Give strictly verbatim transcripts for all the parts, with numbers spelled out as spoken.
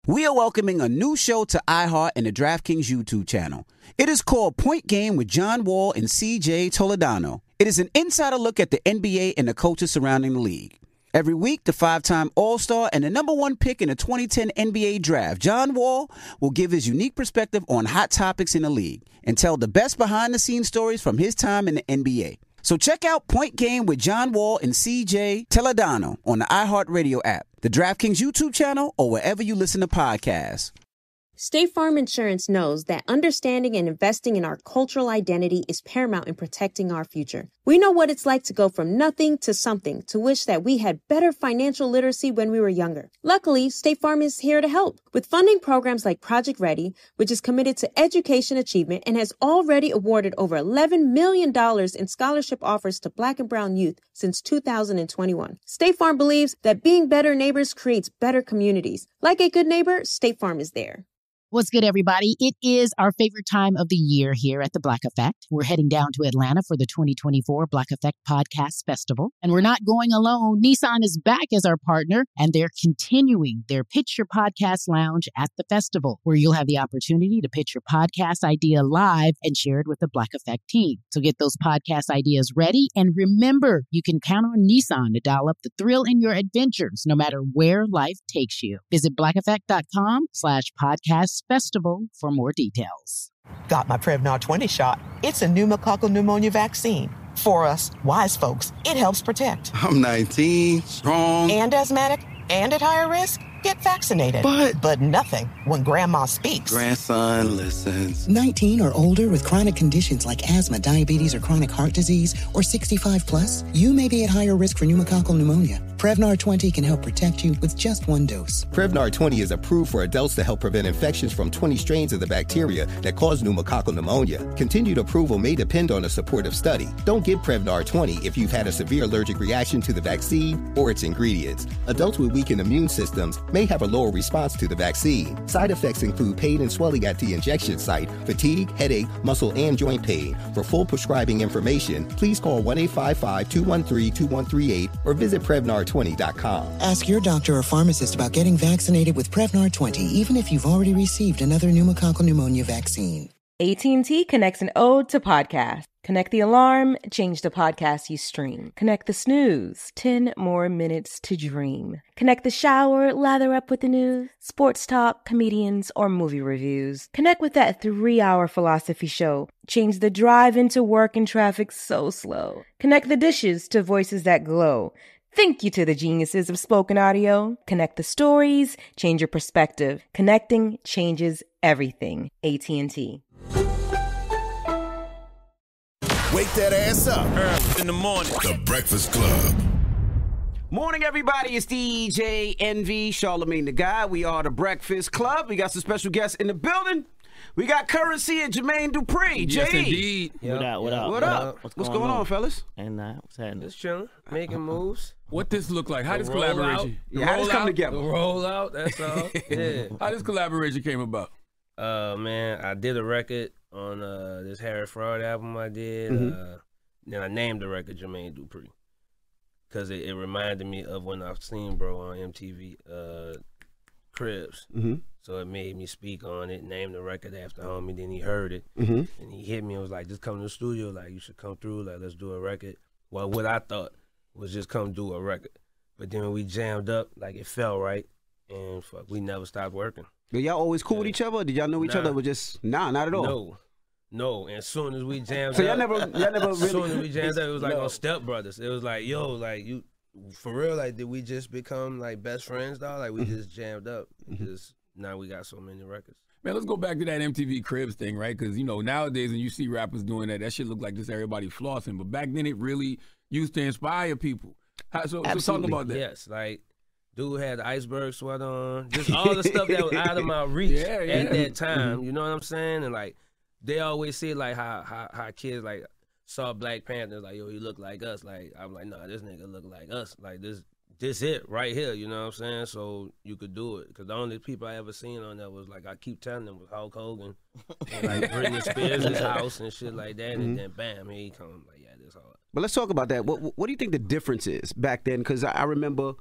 We are welcoming a new show to iHeart and the DraftKings YouTube channel. It is called Point Game with John Wall and C J Toledano. It is an insider look at the N B A and the coaches surrounding the league. Every week, the five-time All-Star and the number one pick in the twenty ten N B A Draft, John Wall, will give his unique perspective on hot topics in the league and tell the best behind-the-scenes stories from his time in the N B A. So check out Point Game with John Wall and C J Toledano on the iHeartRadio app, the DraftKings YouTube channel, or wherever you listen to podcasts. State Farm Insurance knows that understanding and investing in our cultural identity is paramount in protecting our future. We know what it's like to go from nothing to something, to wish that we had better financial literacy when we were younger. Luckily, State Farm is here to help with funding programs like Project Ready, which is committed to education achievement and has already awarded over eleven million dollars in scholarship offers to Black and Brown youth since two thousand twenty-one. State Farm believes that being better neighbors creates better communities. Like a good neighbor, State Farm is there. What's good, everybody? It is our favorite time of the year here at the Black Effect. We're heading down to Atlanta for the twenty twenty-four Black Effect Podcast Festival. And we're not going alone. Nissan is back as our partner, and they're continuing their Pitch Your Podcast Lounge at the festival, where you'll have the opportunity to pitch your podcast idea live and share it with the Black Effect team. So get those podcast ideas ready. And remember, you can count on Nissan to dial up the thrill in your adventures, no matter where life takes you. Visit blackeffect.com slash podcast festival for more details. Got my Prevnar twenty shot. It's a pneumococcal pneumonia vaccine. For us, wise folks, it helps protect. I'm nineteen, strong, and asthmatic, and at higher risk. Get vaccinated. But... But nothing when Grandma speaks. Grandson listens. nineteen or older with chronic conditions like asthma, diabetes, or chronic heart disease, or sixty-five plus, you may be at higher risk for pneumococcal pneumonia. Prevnar twenty can help protect you with just one dose. Prevnar twenty is approved for adults to help prevent infections from twenty strains of the bacteria that cause pneumococcal pneumonia. Continued approval may depend on a supportive study. Don't get Prevnar twenty if you've had a severe allergic reaction to the vaccine or its ingredients. Adults with weakened immune systems may have a lower response to the vaccine. Side effects include pain and swelling at the injection site, fatigue, headache, muscle, and joint pain. For full prescribing information, please call one eight five five, two one three, two one three eight or visit Prevnar twenty dot com. Ask your doctor or pharmacist about getting vaccinated with Prevnar twenty, even if you've already received another pneumococcal pneumonia vaccine. A T and T connects an ode to podcast. Connect the alarm, change the podcast you stream. Connect the snooze, ten more minutes to dream. Connect the shower, lather up with the news, sports talk, comedians, or movie reviews. Connect with that three-hour philosophy show. Change the drive into work and traffic so slow. Connect the dishes to voices that glow. Thank you to the geniuses of spoken audio. Connect the stories, change your perspective. Connecting changes everything. A T and T. Wake that ass up early in the morning. The Breakfast Club. Morning, everybody. It's D J Envy, Charlamagne the Guy. We are the Breakfast Club. We got some special guests in the building. We got Currency and Jermaine Dupri. Yes, J. indeed. Yep. What up, what up? What, what up? up? What's, What's going, going on, on, fellas? And uh, what's happening? Just chilling, making moves. What this look like? How the this collaboration? Yeah, how this come together? The roll out, that's all. Yeah. How this collaboration came about? Uh, man, I did a record on uh, this Harry Fraud album I did. Mm-hmm. Uh, then I named the record Jermaine Dupri. Because it, it reminded me of when I've seen bro on M T V, uh, Cribs. Mm-hmm. So it made me speak on it, name the record after homie. Then he heard it, mm-hmm. and he hit me and was like, just come to the studio. Like, you should come through. Like, let's do a record. Well, what I thought was just come do a record. But then when we jammed up, like, it felt right. And fuck, we never stopped working. But y'all always cool yeah. with each other? Or did y'all know each nah. other? Or just, nah, not at all? No. No, and as soon as we jammed so up. y'all never, y'all never really. As soon as we jammed up, it was like no. on Step Brothers. It was like, yo, like, you, for real, like, did we just become, like, best friends, dog? Like, we mm-hmm. just jammed up. Mm-hmm. Just, now we got so many records. Man, let's go back to that M T V Cribs thing, right? Because, you know, nowadays when you see rappers doing that, that shit look like just everybody flossing. But back then it really used to inspire people. How, so, so talk about that. Yes, like, dude had the iceberg sweat on. Just all the stuff that was out of my reach yeah, yeah. at that time. Mm-hmm. You know what I'm saying? And, like, they always say, like, how, how how kids, like, saw Black Panther, like, yo, he look like us. Like, I'm like, nah, this nigga look like us. Like, this this it right here, you know what I'm saying? So you could do it. Because the only people I ever seen on that was, like, I keep telling them, was Hulk Hogan. And, like, Britney Spears' house and shit like that. Mm-hmm. And then, bam, here he come. Like, yeah, this hard. But let's talk about that. What What do you think the difference is back then? Because I, I remember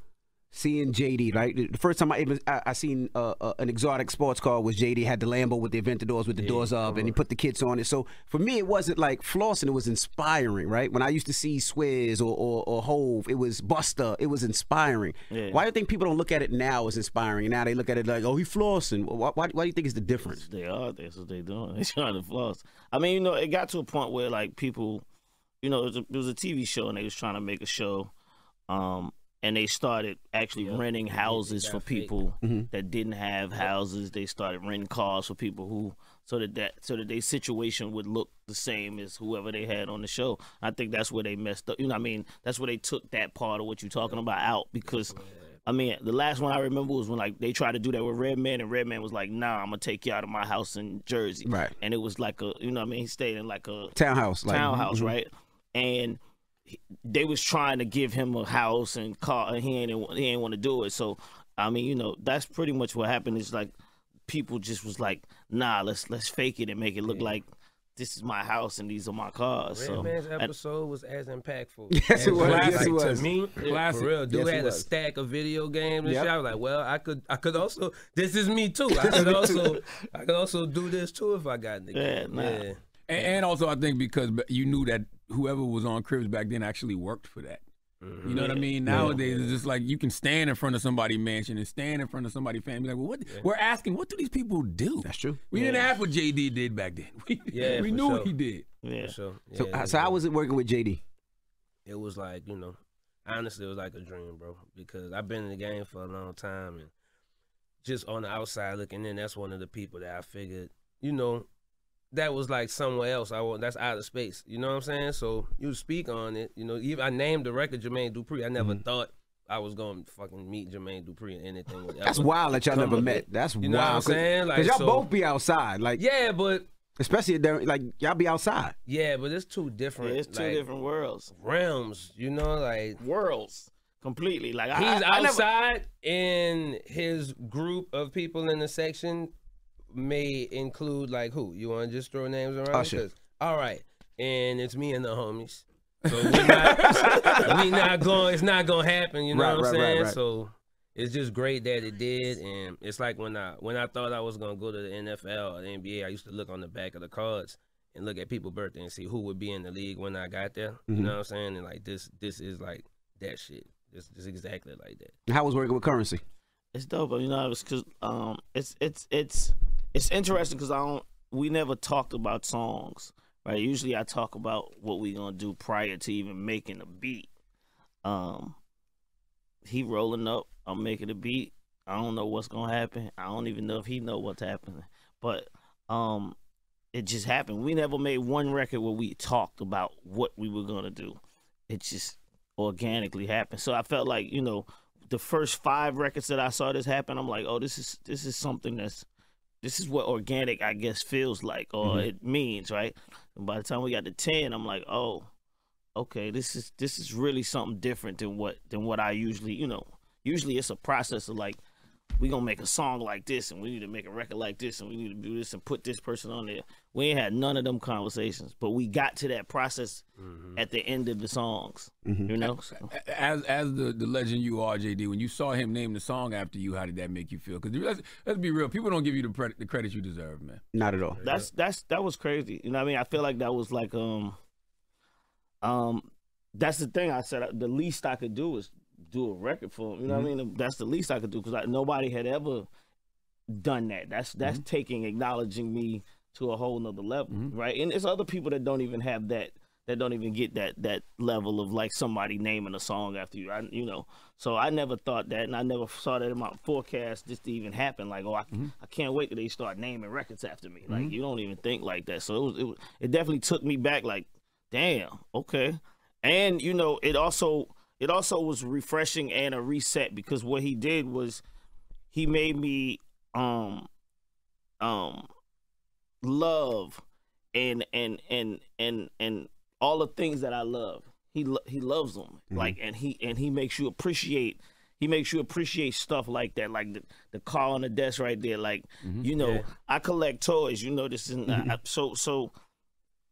seeing J D, right? The first time I even I, I seen uh, uh, an exotic sports car was J D had the Lambo with the Aventadors with the yeah, doors up, and he put the kits on it. So for me, it wasn't like flossing; it was inspiring, right? When I used to see Swizz or or, or Hove, it was Busta. It was inspiring. Yeah. Why do you think people don't look at it now as inspiring? And now they look at it like, oh, he flossing. Why, why, why do you think it's the difference? They are. That's what they doing. They trying to floss. I mean, you know, it got to a point where like people, you know, it was a, it was a T V show, and they was trying to make a show. Um, And they started actually yeah. renting houses for people mm-hmm. that didn't have houses. They started renting cars for people who, so that, that so that their situation would look the same as whoever they had on the show. I think that's where they messed up. You know what I mean? That's where they took that part of what you're talking about out because, I mean, the last one I remember was when like they tried to do that with Redman, and Redman was like, nah, I'm going to take you out of my house in Jersey. Right. And it was like a, you know what I mean? He stayed in like a townhouse. Townhouse, like, right? And they was trying to give him a house and car, and he ain't he ain't want to do it. So, I mean, you know, that's pretty much what happened. Is like people just was like, nah, let's let's fake it and make it look yeah. like this is my house and these are my cars. Red so, Man's episode and, was as impactful. Yes, as it was. Like, yes, it was. To me, Classic. For real, dude yes, had was. a stack of video games and yep. shit. I was like, well, I could, I could also. This is me too. I could also, I could also do this too if I got in the game. Yeah, nah. yeah. And, and also, I think because you knew that whoever was on Cribs back then actually worked for that. Mm-hmm. You know what I mean? Nowadays, yeah. it's just like you can stand in front of somebody's mansion and stand in front of somebody's family. Like, well, what? Yeah. We're asking, what do these people do? That's true. We yeah. didn't have what J D did back then. We, yeah, we knew sure. what he did. Yeah. For sure. Yeah, so, so how was it working with J D? It was like, you know, honestly, it was like a dream, bro. Because I've been in the game for a long time, and just on the outside looking in, that's one of the people that I figured, you know, that was like somewhere else. I want that's out of space. You know what I'm saying? So you speak on it. You know, even I named the record Jermaine Dupri. I never mm-hmm. thought I was gonna fucking meet Jermaine Dupri or anything. That's wild that y'all never met. That's you wild. Know what I'm saying? Because y'all so, both be outside. Like yeah, but especially like y'all be outside. Yeah, but it's two different. Yeah, it's two like, different worlds. Realms. You know, like worlds. Completely. Like he's I, outside I never... in his group of people in the section. May include like who? You want to just throw names around? Usher. All right, and it's me and the homies. So we not, we not going. It's not gonna happen. You know right, what I'm right, saying? Right, right. So it's just great that it did, and it's like when I when I thought I was gonna go to the N F L or the N B A, I used to look on the back of the cards and look at people's birthday and see who would be in the league when I got there. Mm-hmm. You know what I'm saying? And like this, this is like that shit. This is exactly like that. How was working with Currency? It's dope. You know, it's because um, it's it's it's. It's interesting because I don't. We never talked about songs, right? Usually, I talk about what we gonna do prior to even making a beat. Um, he rolling up, I'm making a beat. I don't know what's gonna happen. I don't even know if he know what's happening. But um, it just happened. We never made one record where we talked about what we were gonna do. It just organically happened. So I felt like, you know, the first five records that I saw this happen, I'm like, oh, this is this is something that's. This is what organic, I guess, feels like, or mm-hmm. it means, right? And by the time we got to ten, I'm like, oh, okay, this is this is really something different than what than what I usually, you know. Usually, it's a process of like, we gonna make a song like this, and we need to make a record like this, and we need to do this and put this person on there. We ain't had none of them conversations, but we got to that process mm-hmm. at the end of the songs. Mm-hmm. You know, so. as as the, the legend you are, J D. When you saw him name the song after you, how did that make you feel? Because let's, let's be real, people don't give you the, pre- the credit you deserve, man. Not at all. That's that's that was crazy. You know what I mean? I feel like that was like um um that's the thing I said. The least I could do is do a record for him. You know mm-hmm. what I mean? That's the least I could do because nobody had ever done that. That's that's mm-hmm. taking acknowledging me to a whole nother level, mm-hmm. right? And it's other people that don't even have that, that don't even get that that level of like somebody naming a song after you. I, you know, so I never thought that, and I never saw that in my forecast just to even happen. Like, oh, I, mm-hmm. I can't wait till they start naming records after me. Like, mm-hmm. you don't even think like that. So it was, it was, it definitely took me back. Like, damn, okay. And you know, it also. It also was refreshing and a reset because what he did was he made me um um love and and and and and all the things that I love. He lo- he loves them. Mm-hmm. Like and he and he makes you appreciate he makes you appreciate stuff like that, like the, the car on the desk right there. Like mm-hmm. you know, yeah. I collect toys. You know this is mm-hmm. I, so so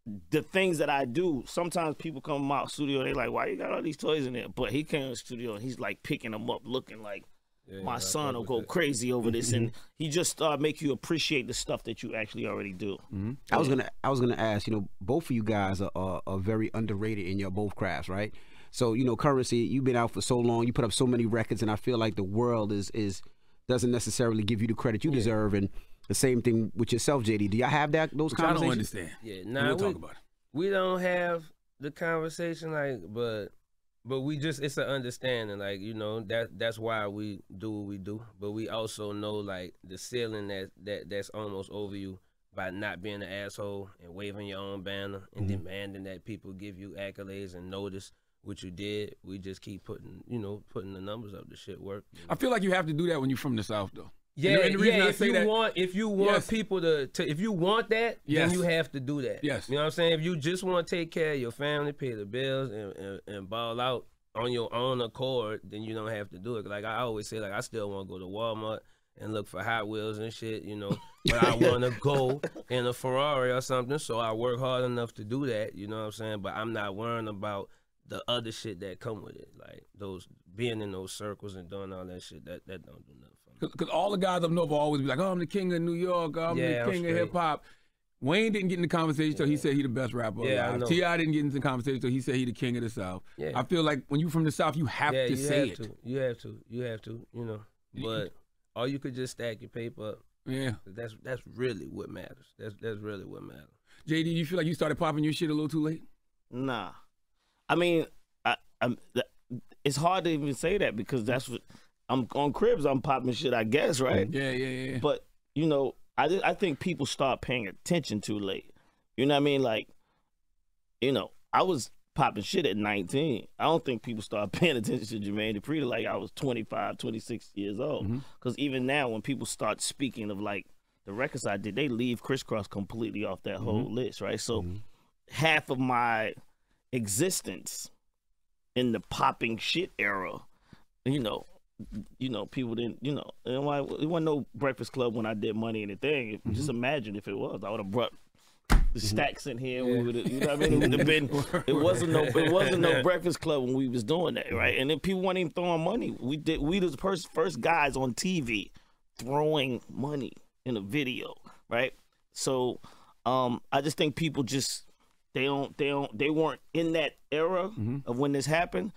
the things that I do, sometimes people come in my studio, they like, why you got all these toys in there? But he came in the studio and he's like picking them up, looking like yeah, my yeah, son will go that. crazy over this. And he just uh, make you appreciate the stuff that you actually already do. Mm-hmm. I was gonna I was gonna ask, you know, both of you guys are, are, are very underrated in your both crafts, right? So, you know, Currency, you've been out for so long, you put up so many records, and I feel like the world is is doesn't necessarily give you the credit you yeah. deserve. And the same thing with yourself, J D. Do y'all have that those Which conversations? I don't understand. Yeah, nah, we'll we, talk about it. We don't have the conversation, like, but but we just it's an understanding, like, you know, that that's why we do what we do. But we also know, like, the ceiling that that that's almost over you by not being an asshole and waving your own banner and mm-hmm. demanding that people give you accolades and notice what you did. We just keep putting, you know, putting the numbers up. The shit work. You know? I feel like you have to do that when you're from the South, though. Yeah, and the, and the yeah. If you that, want, if you want yes. people to, to, if you want that, yes. then you have to do that. Yes. You know what I'm saying? If you just want to take care of your family, pay the bills, and, and, and ball out on your own accord, then you don't have to do it. Like I always say, like I still want to go to Walmart and look for Hot Wheels and shit, you know. But I want to go in a Ferrari or something, so I work hard enough to do that. You know what I'm saying? But I'm not worrying about the other shit that come with it, like those being in those circles and doing all that shit. That that don't do nothing. Because all the guys up north will always be like, oh, I'm the king of New York, I'm yeah, the king I'm of hip-hop. Wayne didn't get in the conversation until yeah. he said he the best rapper yeah, alive. T I didn't get into the conversation until he said he the king of the South. Yeah. I feel like when you from the South, you have yeah, to you say have it. To. You have to. You have to, you know. But or you could just stack your paper up. Yeah. That's that's really what matters. That's that's really what matters. J D, you feel like you started popping your shit a little too late? Nah. I mean, I, I'm, it's hard to even say that because that's what, I'm on Cribs, I'm popping shit, I guess, right? Yeah, yeah, yeah. But, you know, I, I think people start paying attention too late. You know what I mean? Like, you know, I was popping shit at nineteen. I don't think people start paying attention to Jermaine Dupri like I was twenty-five, twenty-six years old. Because mm-hmm. even now, when people start speaking of, like, the records I did, they leave Crisscross completely off that mm-hmm. whole list, right? So mm-hmm. half of my existence in the popping shit era, you know, you know, people didn't, you know, it wasn't no Breakfast Club when I did Money and the Thing. Mm-hmm. Just imagine if it was, I would have brought the stacks in here. Yeah. We would, you know what I mean? It would have been. It wasn't no. It wasn't no Breakfast Club when we was doing that, right? And then people weren't even throwing money. We did. We was the first first guys on T V throwing money in a video, right? So, um, I just think people just they don't they don't they weren't in that era mm-hmm. of when this happened.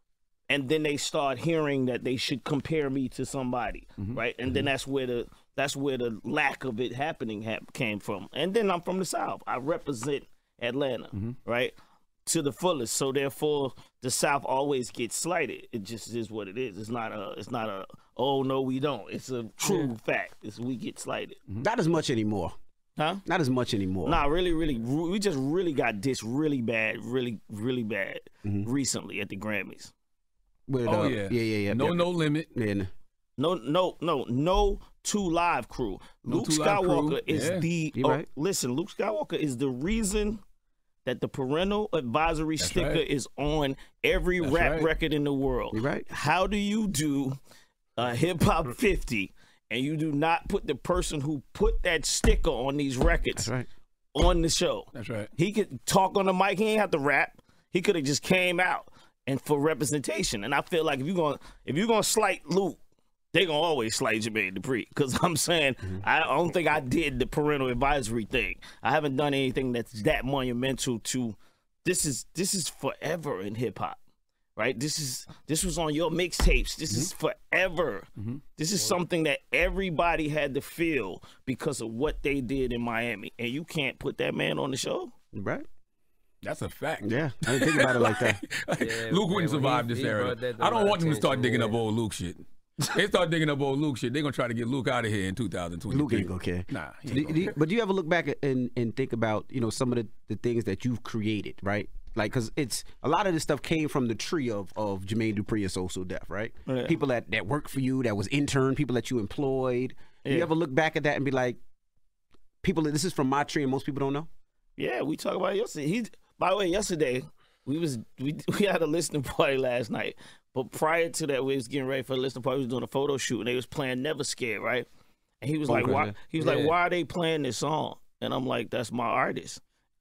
And then they start hearing that they should compare me to somebody, mm-hmm. right? And mm-hmm. then that's where the that's where the lack of it happening ha- came from. And then I'm from the South. I represent Atlanta, mm-hmm. right, to the fullest. So therefore, the South always gets slighted. It just is what it is. It's not a. It's not a. Oh no, we don't. It's a true yeah. fact. It's we get slighted. Mm-hmm. Not as much anymore. Huh? Not as much anymore. Nah, really, really. We just really got dissed really bad, really, really bad mm-hmm. recently at the Grammys. With, oh uh, yeah, yeah, yeah, yeah. No, yeah. no limit. Yeah. No, no, no, no. Two Live crew. No Luke two Skywalker crew. is yeah. the. You Uh, right. listen, Luke Skywalker is the reason that the parental advisory That's sticker right. is on every That's rap right. record in the world. You right. How do you do a hip hop fifty and you do not put the person who put that sticker on these records That's right. on the show? That's right. He could talk on the mic. He ain't have to rap. He could have just came out and for representation. And I feel like if you're gonna if you're gonna slight Luke, they gonna always slight Jermaine Dupri. Because I'm saying mm-hmm. I don't think I did the parental advisory thing. I haven't done anything that's that monumental to. This is this is forever in hip hop, right? This is this was on your mixtapes. This mm-hmm. is forever. Mm-hmm. This is something that everybody had to feel because of what they did in Miami, and you can't put that man on the show, right? That's a fact. Yeah, I didn't think about it like that. Yeah, Luke man, wouldn't survive he, this he era. to I don't want them to start digging yeah. up old Luke shit. They start digging up old Luke shit. They're gonna try to get Luke out of here in two thousand twenty. Luke ain't gonna care. Nah. He Do, ain't gonna do, care. but do you ever look back and and think about, you know, some of the, the things that you've created, right? Like, because it's a lot of this stuff came from the tree of of Jermaine Dupri and So So Def, right? Yeah. People that that worked for you, that was intern, people that you employed. Do Yeah. you ever look back at that and be like, people, this is from my tree and most people don't know? Yeah, we talked about it yesterday. He, by the way, yesterday we was we we had a listening party last night. But prior to that, we was getting ready for the listening party. We was doing a photo shoot, and they was playing Never Scared, right? And he was Oh, like, okay, "Why?" yeah. He was Yeah. like, "Why are they playing this song?" And I'm like, "That's my artist."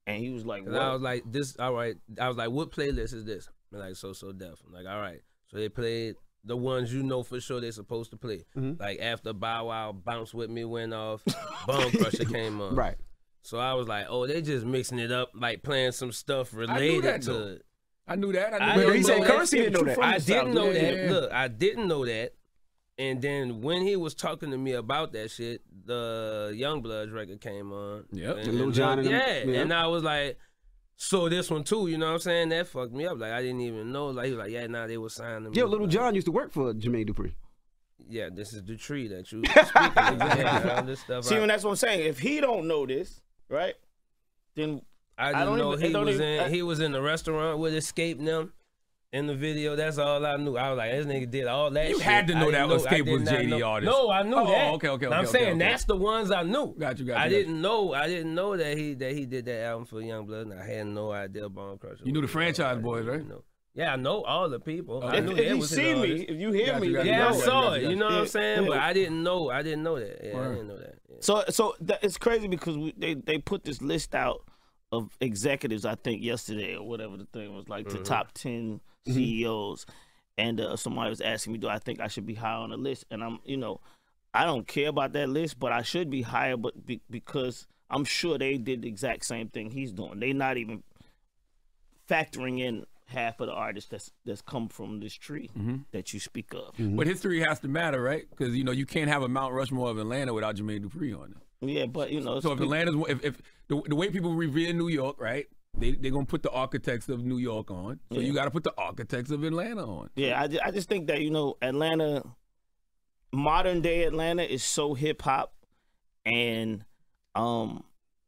And he was like, what? what? I was like, this, all right. I was like, what playlist is this? I'm like, So So Def. I'm like, all right. So they played the ones you know for sure they're supposed to play. Mm-hmm. Like after Bow Wow, Bounce With Me went off, Bone Crusher came on. Right. So I was like, oh, they just mixing it up, like playing some stuff related that, to though. it. I knew that. I knew I that. didn't he know said that. Currency didn't know that. I didn't know Yeah, that. yeah. Look, I didn't know that. And then when he was talking to me about that shit, the Youngbloods record came on. Yep. And, The Lil and Jon and them- yeah. yeah. And I was like, so this one too, you know what I'm saying? That fucked me up. Like I didn't even know. Like he was like, yeah, now nah, they were signing them. Yo, Little like, John used to work for Jermaine Dupri. Yeah, this is the tree that you speaking of. Yeah, all this stuff. See, I, and that's what I'm saying. If he don't know this, right, then I just I don't know even- it he don't was even- in I- he was in the restaurant with Escape and them in the video. That's all I knew. I was like, this nigga did all that You shit. had to know I that didn't Escape I did was not J D know. artist. No, I knew Oh, that. okay, okay, But I'm okay, saying okay, okay. that's the ones I knew. Got you, got you. I got didn't know. I didn't know that he that he did that album for Youngblood, and I had no idea Bone Crusher. You knew the was- franchise I boys, didn't right? know. Yeah, I know all the people. I if, knew if they you was his see me, artists. if you hear Got me, you, got then you, you Yeah, I got know. you, saw got it. you, You know what I'm yeah, saying? yeah. But I didn't know. I didn't know that. Yeah, I Word. didn't know that. Yeah. So, so that, it's crazy because we, they they put this list out of executives. I think yesterday or whatever the thing was, like Mm-hmm. the top ten C E Os, and uh, somebody was asking me, do I think I should be high on the list? And I'm, you know, I don't care about that list, but I should be higher, but be, because I'm sure they did the exact same thing he's doing. They not even factoring in half of the artists that's that's come from this tree Mm-hmm. that you speak of. But history has to matter, right? Because you know you can't have a Mount Rushmore of Atlanta without Jermaine Dupri on it. Yeah, but you know, So if people- Atlanta's, if, if the, the way people revere New York, right? They they're gonna put the architects of New York on. So Yeah. you got to put the architects of Atlanta on. Yeah, I, ju- I just think that, you know, Atlanta, modern day Atlanta is so hip hop, and um,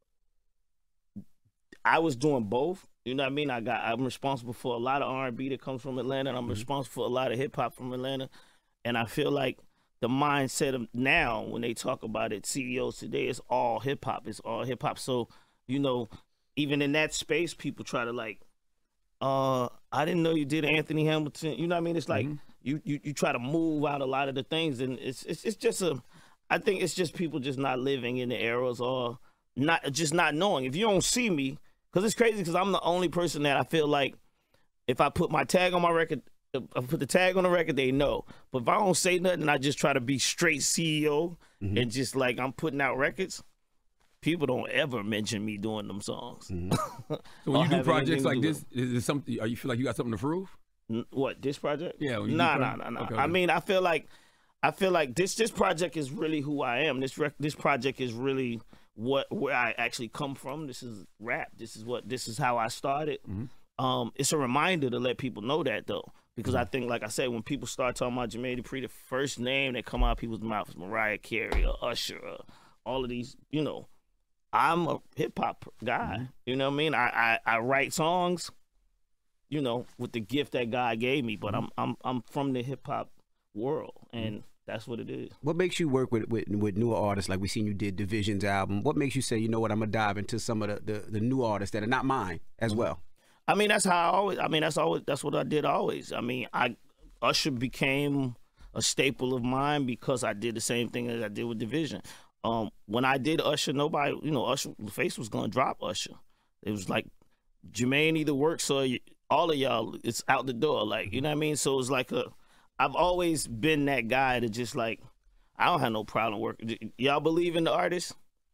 I was doing both. You know what I mean? I got I'm responsible for a lot of R and B that comes from Atlanta, and I'm responsible for a lot of hip hop from Atlanta, and I feel like the mindset of now when they talk about it, C E Os today, it's all hip hop. It's all hip hop. So, you know, even in that space, people try to like, uh, I didn't know you did Anthony Hamilton. You know what I mean? It's like you, you you try to move out a lot of the things, and it's it's it's just a, I think it's just people just not living in the eras or not just not knowing. If you don't see me, because it's crazy, because I'm the only person that I feel like if I put my tag on my record, if I put the tag on the record, they know. But if I don't say nothing, I just try to be straight C E O and just like I'm putting out records. People don't ever mention me doing them songs. So when Or you do have projects anything to like do this, is it something? Are you feel like you got something to prove? N- What, this project? Yeah, when you do Nah, pro- nah, nah, nah. Okay, I okay. mean, I feel like, I feel like this this project is really who I am. This rec- this project is really what where I actually come from. This is rap. This is what this is how I started. Mm-hmm. Um, it's a reminder to let people know that though, because I think, like I said, when people start talking about Jermaine Dupri, the first name that come out of people's mouth is Mariah Carey or Usher, or all of these. You know, I'm a hip hop guy. Mm-hmm. You know what I mean? I, I I write songs, you know, with the gift that God gave me, but I'm I'm I'm from the hip hop world, and that's what it is. What makes you work with, with with newer artists? Like we seen you did Division's album. What makes you say, you know what, I'm gonna dive into some of the, the, the new artists that are not mine as well? I mean, that's how I always. I mean, that's always. That's what I did always. I mean, I Usher became a staple of mine because I did the same thing as I did with Division. Um, when I did Usher, nobody, you know, Usher, Face was gonna drop Usher. It was like Jermaine either works or you, all of y'all, it's out the door. Like, you know what I mean? So it was like a. I've always been that guy to just like, I don't have no problem working. Y'all believe in the artist?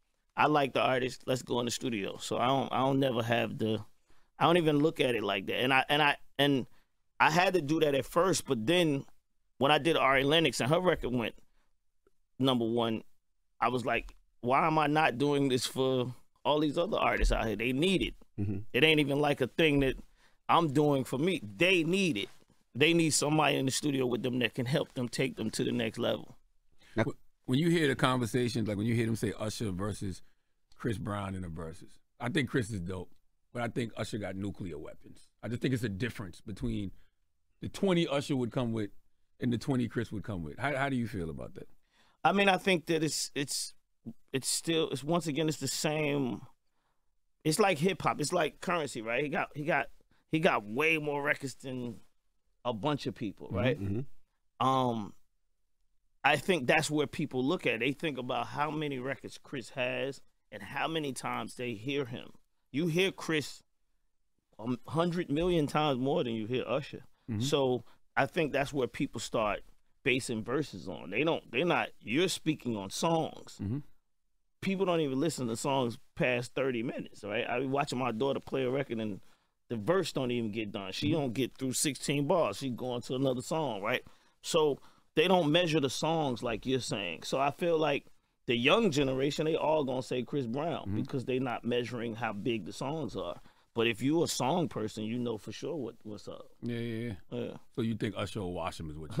I like the artist. Let's go in the studio. So I don't. I don't never have the. I don't even look at it like that. And I and I and I had to do that at first, but then when I did Ari Lennox and her record went number one, I was like, why am I not doing this for all these other artists out here? They need it. Mm-hmm. It ain't even like a thing that I'm doing for me. They need it. They need somebody in the studio with them that can help them take them to the next level. Now, When you hear the conversations, like when you hear them say Usher versus Chris Brown in the verses, I think Chris is dope, but I think Usher got nuclear weapons. I just think it's a difference between the twenty Usher would come with and the twenty Chris would come with. How, how do you feel about that? I mean, I think that it's it's it's still it's once again it's the same. It's like hip hop. It's like Currency, right? He got he got he got way more records than a bunch of people, right? Mm-hmm. Um, I think that's where people look at. They think about how many records Chris has and how many times they hear him. you hear Chris a hundred million times more than you hear Usher. Mm-hmm. So I think that's where people start basing verses on. They don't. They're not. You're speaking on songs. Mm-hmm. People don't even listen to songs past thirty minutes. Right? I be watching my daughter play a record and the verse don't even get done. She mm-hmm. don't get through sixteen bars. She going to another song. Right? So they don't measure the songs like you're saying. So I feel like the young generation, they all gonna say Chris Brown mm-hmm. because they're not measuring how big the songs are. But if you're a song person, you know for sure what, what's up. Yeah, yeah, yeah, yeah. So you think Usher will wash him is what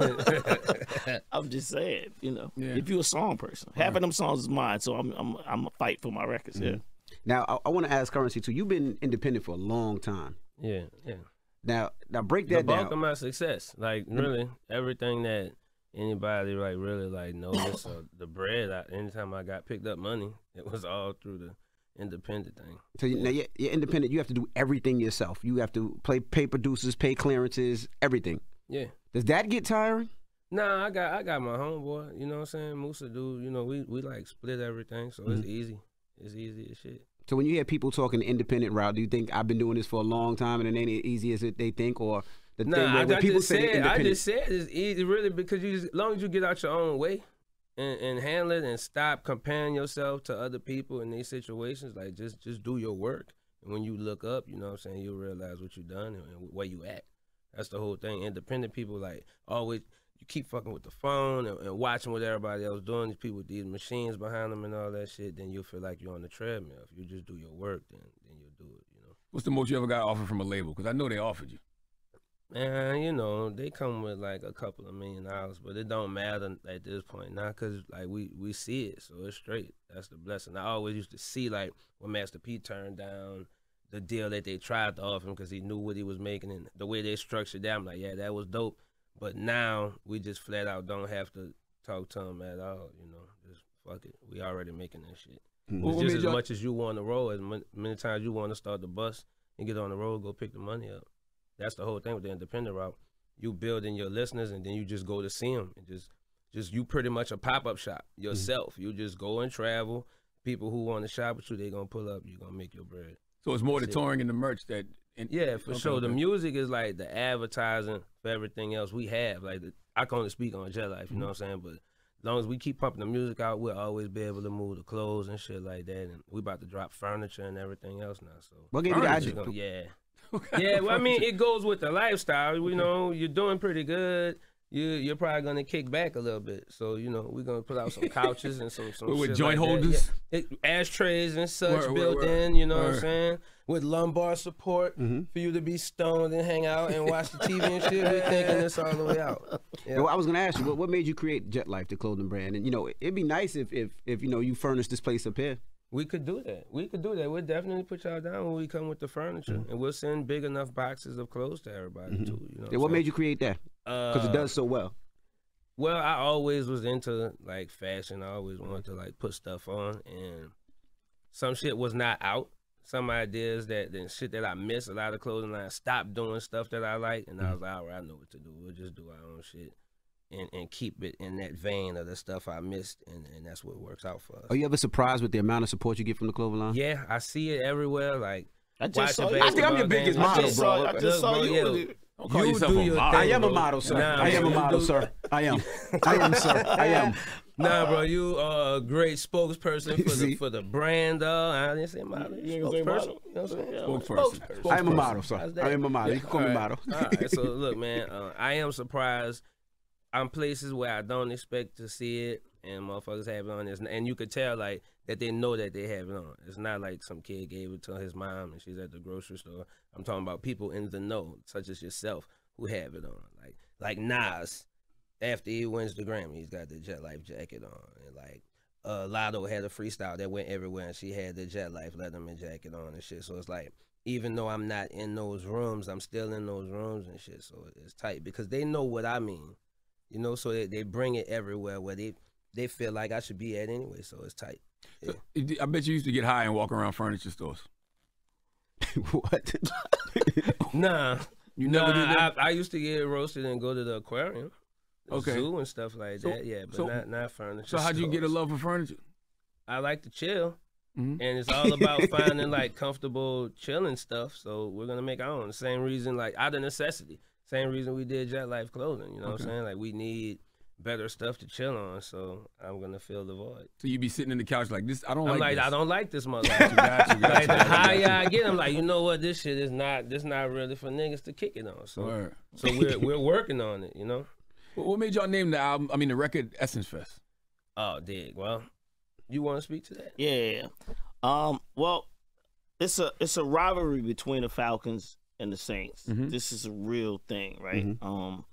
you say? I'm just saying, you know, yeah. if you're a song person. Half right. of them songs is mine, so I'm I'm I'm a fight for my records, mm-hmm. yeah. Now, I, I want to ask Currency, too. You've been independent for a long time. Yeah, yeah. Now, now break that the bulk down. of my success, like, really, everything that anybody, like, really, like, noticed, or the bread, I, anytime I got picked up money, it was all through the independent thing. So you, yeah. now you're, you're independent. You have to do everything yourself. You have to play, pay producers, pay clearances, everything. Yeah. Does that get tiring? Nah, I got I got my homeboy. You know what I'm saying? Musa dude. You know we we like split everything, so mm-hmm. it's easy. It's easy as shit. So when you hear people talking the independent route, do you think I've been doing this for a long time and it ain't as easy as it, they think, or the nah, thing where, I, when I people just say said I independent? just said it's easy, really, because you just, as long as you get out your own way. And, and handle it and stop comparing yourself to other people in these situations. Like, just just do your work. And when you look up, you know what I'm saying, you'll realize what you've done and, and where you at. That's the whole thing. Independent people, like, always, you keep fucking with the phone and, and watching what everybody else doing, these people with these machines behind them and all that shit, then you'll feel like you're on the treadmill. If you just do your work, then, then you'll do it, you know. What's the most you ever got offered from a label? Because I know they offered you. Man, you know, they come with like a couple of million dollars, but it don't matter at this point now because, like, we, we see it, so it's straight. That's the blessing. I always used to see, like, when Master P turned down the deal that they tried to offer him because he knew what he was making and the way they structured that, I'm like, yeah, that was dope. But now we just flat out don't have to talk to him at all, you know. Just fuck it. We already making that shit. Mm-hmm. It's just as much as you want to roll, as many times you want to start the bus and get on the road, go pick the money up. That's the whole thing with the independent route. You build in your listeners, and then you just go to see them. And just, just you pretty much a pop-up shop yourself. Mm-hmm. You just go and travel. People who want to shop with you, they going to pull up. You're going to make your bread. So it's more That's the touring it. and the merch that... And, yeah, for okay, sure. okay. The music is like the advertising for everything else we have. Like the, I can only speak on Jet Life, you mm-hmm. know what I'm saying? But as long as we keep pumping the music out, we'll always be able to move the clothes and shit like that. And we about to drop furniture and everything else now. So what gave you the idea? Gonna, yeah. Yeah, well, I mean, it goes with the lifestyle. You know, you're doing pretty good. You, you're probably going to kick back a little bit. So, you know, we're going to put out some couches and some, some with shit joint like holders? Yeah. It, ashtrays and such word, built word, word. in, you know word. what I'm saying? With lumbar support mm-hmm. for you to be stoned and hang out and watch the T V and shit. We're thinking this all the way out. Yeah. Well, I was going to ask you, what, what made you create Jet Life, the clothing brand? And, you know, it'd be nice if, if, if you know, you furnish this place up here. We could do that. We could do that. We'll definitely put y'all down when we come with the furniture. Mm-hmm. And we'll send big enough boxes of clothes to everybody, mm-hmm. too. You know yeah, what, what made you create that? Because uh, it does so well. Well, I always was into, like, fashion. I always wanted to, like, put stuff on. And some shit was not out. Some ideas that, then shit that I missed, a lot of clothing lines stopped doing stuff that I like. And mm-hmm. I was like, all right, I know what to do. We'll just do our own shit. And, and keep it in that vein of the stuff I missed, and, and that's what works out for us. Are you ever surprised with the amount of support you get from the clothing line? Yeah, I see it everywhere. Like, I just saw you. I think I'm your biggest model, just bro. Saw, I just Look, saw bro, you. Yeah, With it. Don't call you yourself do a your model. thing, I am bro. a model, sir. Nah, I am a model, do... sir. I am. I am, sir. I am. Nah, bro, you are a great spokesperson for the for the brand. Uh, I didn't say model. You spokesperson. model. You know what I'm saying? Spokesperson. Spokesperson. I am a model, sir. I am a model. Yeah. You can call All me right. model. All right. So look, man, uh, I am surprised. I'm places where I don't expect to see it, and motherfuckers have it on. This, and you could tell like that they know that they have it on. It's not like some kid gave it to his mom and she's at the grocery store. I'm talking about people in the know, such as yourself, who have it on. Like like Nas, after he wins the Grammy, he's got the Jet Life jacket on. And like uh, Lotto had a freestyle that went everywhere, and she had the Jet Life Letterman jacket on and shit. So it's like, even though I'm not in those rooms, I'm still in those rooms and shit. So it's tight because they know what I mean. You know, so they, they bring it everywhere where they, they feel like I should be at anyway, so it's tight. Yeah. So, I bet you used to get high and walk around furniture stores. What? Nah. You never nah, did that? I, I used to get roasted and go to the aquarium, the okay. zoo and stuff like so, that, yeah, but so, not, not furniture So how'd stores. you get a love for furniture? I like to chill. Mm-hmm. And it's all about finding like comfortable chilling stuff. So we're gonna make our own. The same reason, like out of necessity. Same reason we did Jet Life Clothing. You know okay. what I'm saying? Like we need better stuff to chill on. So I'm gonna fill the void. So you be sitting in the couch like this. I don't I'm like. like this. I don't like this motherfucker. got you, got like the higher I get, I'm like, you know what? This shit is not. This not really for niggas to kick it on. So Word. so we're we're working on it. You know. What made y'all name the album? I mean the record Essence Fest. Oh, dig. Well, you want to speak to that? Yeah. Um, well, it's a it's a rivalry between the Falcons and the Saints. Mm-hmm. This is a real thing, right? Mm-hmm. Um,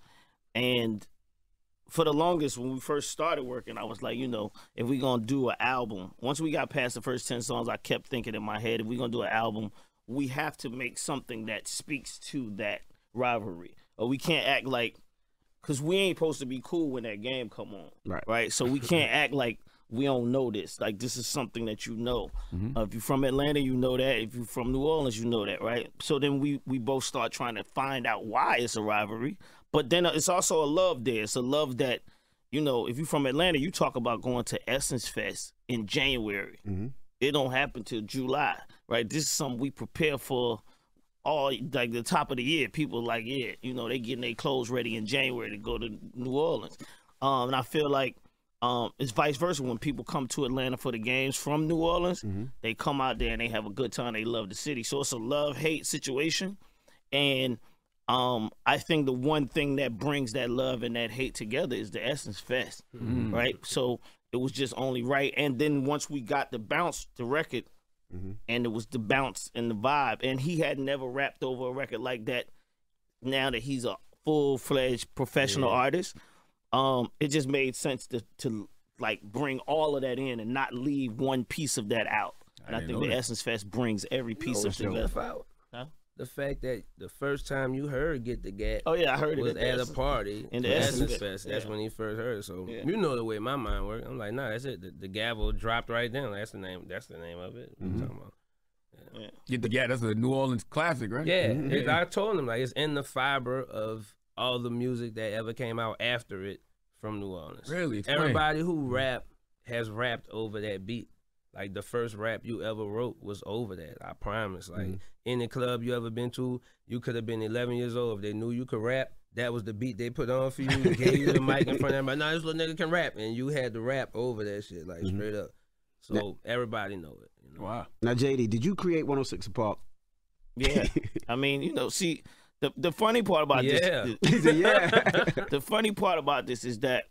and for the longest, when we first started working, I was like, you know, if we're gonna do an album, once we got past the first ten songs, I kept thinking in my head, if we're gonna do an album, we have to make something that speaks to that rivalry, or we can't act like, because we ain't supposed to be cool when that game come on, right? Right. So we can't act like we don't know this. Like, this is something that you know. Mm-hmm. Uh, if you're from Atlanta, you know that. If you're from New Orleans, you know that, right? So then we we both start trying to find out why it's a rivalry. But then it's also a love there. It's a love that, you know, if you're from Atlanta, you talk about going to Essence Fest in January. Mm-hmm. It don't happen till July, right? This is something we prepare for all, like, the top of the year. People like, yeah, you know, they getting their clothes ready in January to go to New Orleans. Um, and I feel like, Um, it's vice versa. When people come to Atlanta for the games from New Orleans, mm-hmm. they come out there and they have a good time. They love the city. So it's a love-hate situation. And um, I think the one thing that brings that love and that hate together is the Essence Fest, mm-hmm. right? So it was just only right. And then once we got the bounce, the record, mm-hmm. and it was the bounce and the vibe, and he had never rapped over a record like that now that he's a full-fledged professional yeah. artist. Um, it just made sense to to like bring all of that in and not leave one piece of that out. And I, I think the that. Essence Fest brings every piece you know, of it out. Huh? The fact that the first time you heard "Get the Gat," oh yeah, I heard was it at, at a party in the Essence, Essence Fest. That's yeah. when he first heard it. So yeah. you know the way my mind works. I'm like, nah, that's it. The, the gavel dropped right down. That's the name. That's the name of it. Mm-hmm. What talking about? Yeah. Yeah. Get the Gat. That's a New Orleans classic, right? Yeah. Mm-hmm. It, I told him like it's in the fiber of all the music that ever came out after it from New Orleans. Really? Explain. Everybody who rap has rapped over that beat. Like the first rap you ever wrote was over that. I promise. Like mm-hmm. any club you ever been to, you could have been eleven years old. If they knew you could rap, that was the beat they put on for you. Gave you the mic in front of everybody. Nah, this little nigga can rap, and you had to rap over that shit, like mm-hmm. straight up. So now, everybody know it. You know? Wow. Now, J D, did you create one oh six Park? Yeah. I mean, you know, see. The the funny part about yeah. this, the, yeah. the funny part about this is that,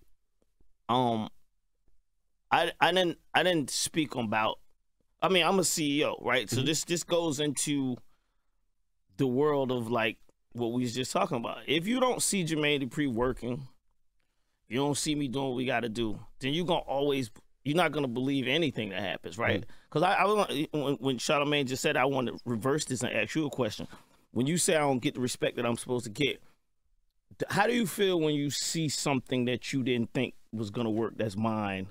um, I I didn't I didn't speak about. I mean, I'm a C E O, right? Mm-hmm. So this this goes into the world of like what we was just talking about. If you don't see Jermaine Dupri working, you don't see me doing what we got to do, then you're gonna always you're not gonna believe anything that happens, right? Because mm-hmm. I, I when, when Charlamagne just said I want to reverse this and ask you a question. When you say I don't get the respect that I'm supposed to get, how do you feel when you see something that you didn't think was going to work that's mine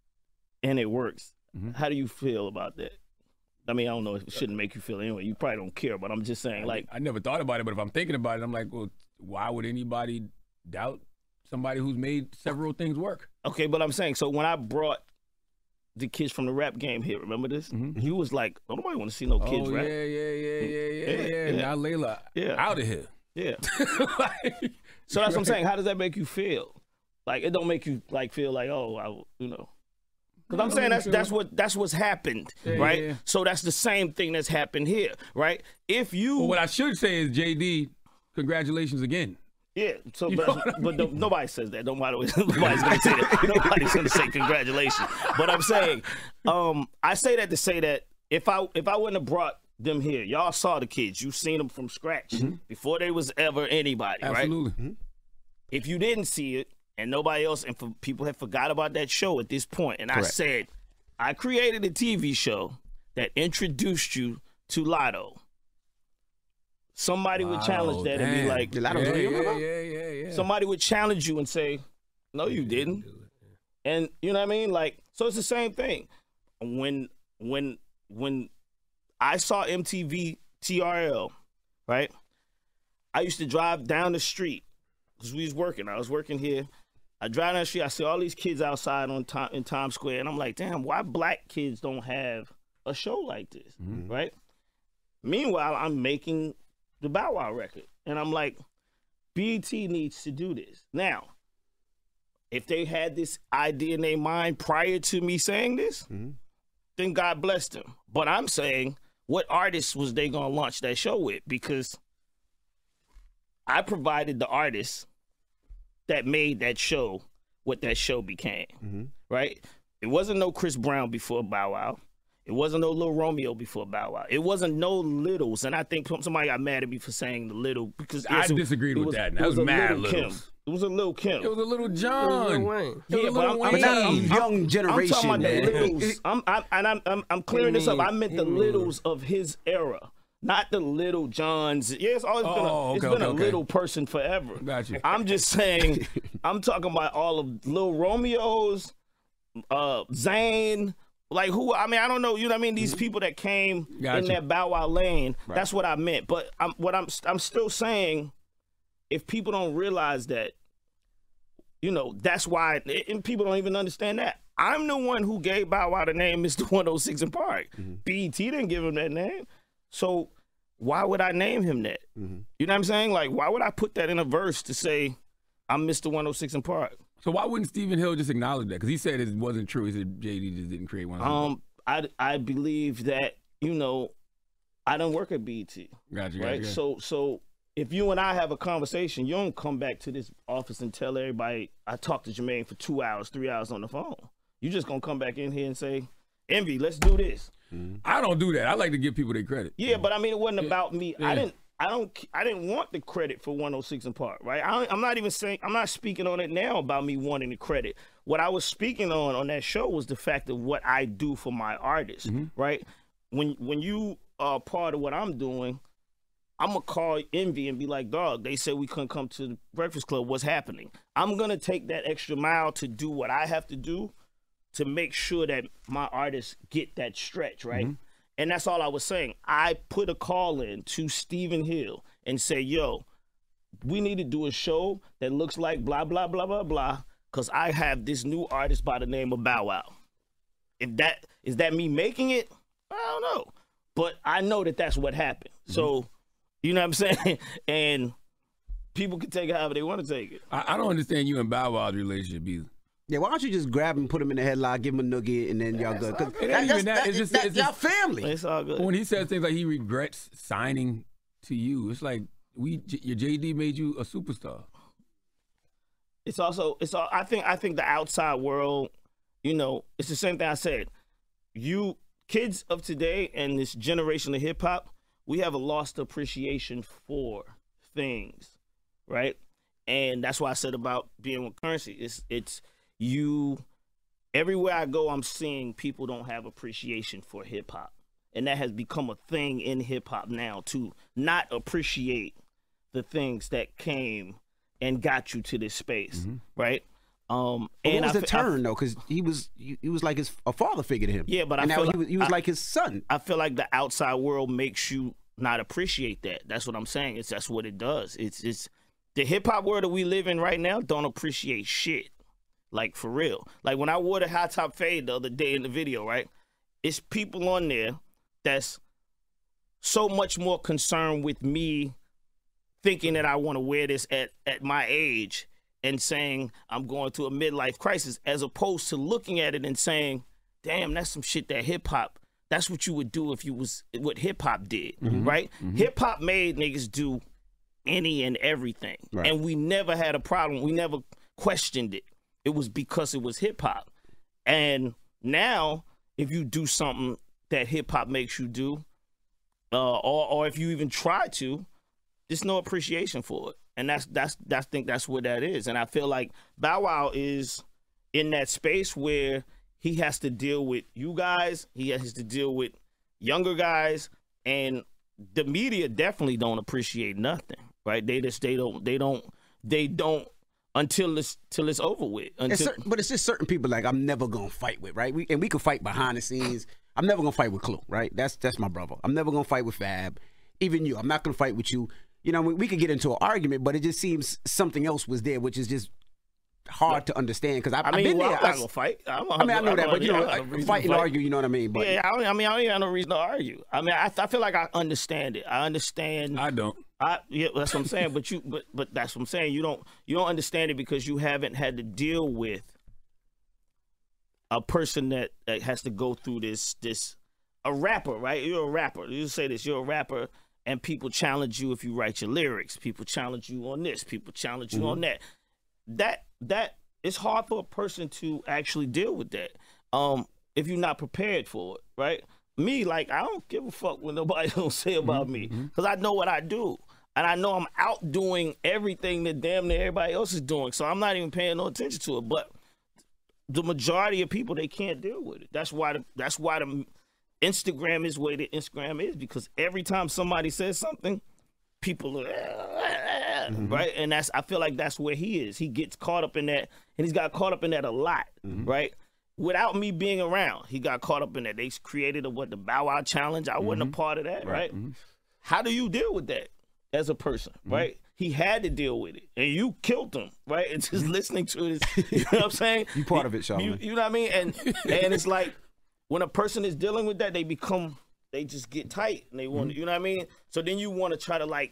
and it works? Mm-hmm. How do you feel about that? I mean, I don't know. It shouldn't make you feel anyway. You probably don't care, but I'm just saying, like. I, I never thought about it, but if I'm thinking about it, I'm like, well, why would anybody doubt somebody who's made several things work? Okay, but I'm saying, so when I brought the kids from the rap game here, remember this? Mm-hmm. You was like, oh, nobody want to see no kids oh, rap. Yeah, yeah, yeah, yeah, yeah, yeah. yeah. Now Layla, yeah. out of here. Yeah. like, so that's what I'm saying. How does that make you feel? Like, it don't make you like feel like, oh, I, you know. Because I'm saying that's that's what that's what's happened, yeah, right? Yeah. So that's the same thing that's happened here, right? If you, well, what I should say is, J D, congratulations again. Yeah, so but, but no, nobody says that. Nobody, nobody's gonna say that. Nobody's gonna say congratulations. But I'm saying, um, I say that to say that if I if I wouldn't have brought them here, y'all saw the kids, you seen them from scratch mm-hmm. before they was ever anybody, Absolutely. right? Absolutely. Mm-hmm. If you didn't see it and nobody else, and for, people have forgot about that show at this point, and Correct. I said, I created a T V show that introduced you to Lotto. Somebody wow, would challenge that damn. and be like, yeah, yeah, yeah, yeah, yeah. Somebody would challenge you and say, no, you didn't. And you know what I mean? Like, so it's the same thing. When when when I saw M T V T R L, right? I used to drive down the street because we was working. I was working here. I drive down the street. I see all these kids outside on time, in Times Square, and I'm like, damn, why black kids don't have a show like this, Mm-hmm. right? Meanwhile, I'm making the Bow Wow record, and I'm like, B E T needs to do this. Now, if they had this idea in their mind prior to me saying this, Mm-hmm. then God bless them. But I'm saying, what artists was they gonna launch that show with? Because I provided the artists that made that show what that show became, Mm-hmm. right? It wasn't no Chris Brown before Bow Wow. It wasn't no Lil Romeo before Bow Wow. It wasn't no Littles, and I think somebody got mad at me for saying the Little because I yes, it- disagreed it with was, that. it That was a mad Little Kim. Littles. It was a Lil Kim. It was a Little John. Wayne. It was Yeah, a but Lil I'm, Wayne. I'm, not, I'm, young I'm, generation. I'm talking about the man. Littles. I'm, I'm, and I'm, I'm, I'm clearing He this up. mean- I meant the he mean- Littles of his era, not the Little Johns. Yeah, it's always been a, Oh, it's okay, been a okay, okay. little person forever. Got you. I'm just saying, I'm talking about all of Lil Romeo's, uh, Zayn. Like who? I mean, I don't know. You know what I mean? These people that came Gotcha. in that Bow Wow lane. Right. That's what I meant. But I'm, what I'm, I'm still saying, if people don't realize that, you know, that's why, and people don't even understand that. I'm the one who gave Bow Wow the name Mister one oh six in Park. Mm-hmm. B E T didn't give him that name. So why would I name him that? Mm-hmm. You know what I'm saying? Like, why would I put that in a verse to say I'm Mister one oh six in Park? So why wouldn't Stephen Hill just acknowledge that? Because he said it wasn't true. He said J D just didn't create one. Um, I, I believe that, you know, I don't work at B E T. Gotcha, Right? gotcha. So, so if you and I have a conversation, you don't come back to this office and tell everybody I talked to Jermaine for two hours, three hours on the phone. You just gonna come back in here and say, Envy, let's do this. I don't do that. I like to give people their credit. Yeah, but I mean, it wasn't about me. Yeah. I didn't. I don't. I didn't want the credit for one oh six in Park, right? I don't, I'm not even saying. I'm not speaking on it now about me wanting the credit. What I was speaking on on that show was the fact of what I do for my artists, Mm-hmm. right? When when you are part of what I'm doing, I'm gonna call Envy and be like, dog, they said we couldn't come to the Breakfast Club. What's happening? I'm gonna take that extra mile to do what I have to do to make sure that my artists get that stretch, right? Mm-hmm. And that's all I was saying. I put a call in to Stephen Hill and say, yo, we need to do a show that looks like blah, blah, blah, blah, blah, because I have this new artist by the name of Bow Wow. If that is that me making it? I don't know. But I know that that's what happened. Mm-hmm. So, you know what I'm saying? And people can take it however they want to take it. I, I don't understand you and Bow Wow's relationship either. Yeah, why don't you just grab him, put him in the headlock, give him a nugget, and then y'all good? 'Cause It that- ain't that's- even that. that- It's just, that- it's y'all just family. It's all good. when he says things like he regrets signing to you, it's like we your J D made you a superstar. It's also it's all I think I think the outside world, you know, it's the same thing I said. You kids of today and this generation of hip hop, we have a lost appreciation for things, right? And that's why I said about being with Currency. It's it's you everywhere I go, I'm seeing people don't have appreciation for hip hop. And that has become a thing in hip hop now to not appreciate the things that came and got you to this space, right? Um, But and what was I the fe- I- turn though? Because he was he, he was like his a father figure to him. Yeah, but I and now feel he like- was he was I- like his son. I feel like the outside world makes you not appreciate that. That's what I'm saying. It's that's what it does. It's it's the hip hop world that we live in right now don't appreciate shit. Like for real. Like when I wore the high top fade the other day in the video, right? It's people on there that's so much more concerned with me thinking that I want to wear this at, at my age and saying I'm going through a midlife crisis, as opposed to looking at it and saying, damn, that's some shit that hip hop, that's what you would do if you was what hip hop did, Mm-hmm. right? Hip hop made niggas do any and everything. Right. And we never had a problem. We never questioned it. It was because it was hip hop. And now, if you do something that hip hop makes you do, uh, or or if you even try to, there's no appreciation for it. And that's that's that's I think that's what that is. And I feel like Bow Wow is in that space where he has to deal with you guys, he has to deal with younger guys, and the media definitely don't appreciate nothing, right? They just they don't they don't they don't until it's till it's over with. It's Until certain, but it's just certain people like I'm never gonna fight with, right? We, and we can fight behind the scenes. I'm never gonna fight with Clue, right? That's that's my brother. I'm never gonna fight with Fab. Even you, I'm not gonna fight with you. You know, we, we could get into an argument, but it just seems something else was there, which is just hard to understand because I've, I mean, I've been well, there. I'm not I, gonna fight. I'm, I mean, I know that, but you know, I like, fight and argue, you know what I mean? But yeah, I, don't, I mean, I don't have no reason to argue. I mean, I, I feel like I understand it. I understand. I don't. I yeah, that's what I'm saying. But you, but but that's what I'm saying. You don't you don't understand it because you haven't had to deal with a person that, that has to go through this this a rapper, right? You're a rapper. You say this. You're a rapper, and people challenge you if you write your lyrics. People challenge you on this. People challenge you mm-hmm. on that. That that it's hard for a person to actually deal with that. Um, if you're not prepared for it, right? Me, like, I don't give a fuck what nobody don't say about mm-hmm. me because I know what I do. And I know I'm outdoing everything that damn near everybody else is doing. So I'm not even paying no attention to it. But the majority of people, they can't deal with it. That's why the, that's why the Instagram is the way the Instagram is, because every time somebody says something, people are, mm-hmm. right? And that's I feel like that's where he is. He gets caught up in that, and he's got caught up in that a lot, mm-hmm. right? Without me being around, he got caught up in that. They created a, what, the Bow Wow Challenge. I mm-hmm. wasn't a part of that, right? right? Mm-hmm. How do you deal with that as a person, mm-hmm. right? He had to deal with it, and you killed him, right? It's just listening to this, you know what I'm saying? You part of it, Sean. You, you know what I mean? And and it's like when a person is dealing with that, they become, they just get tight, and they want, mm-hmm. you know what I mean? So then you want to try to like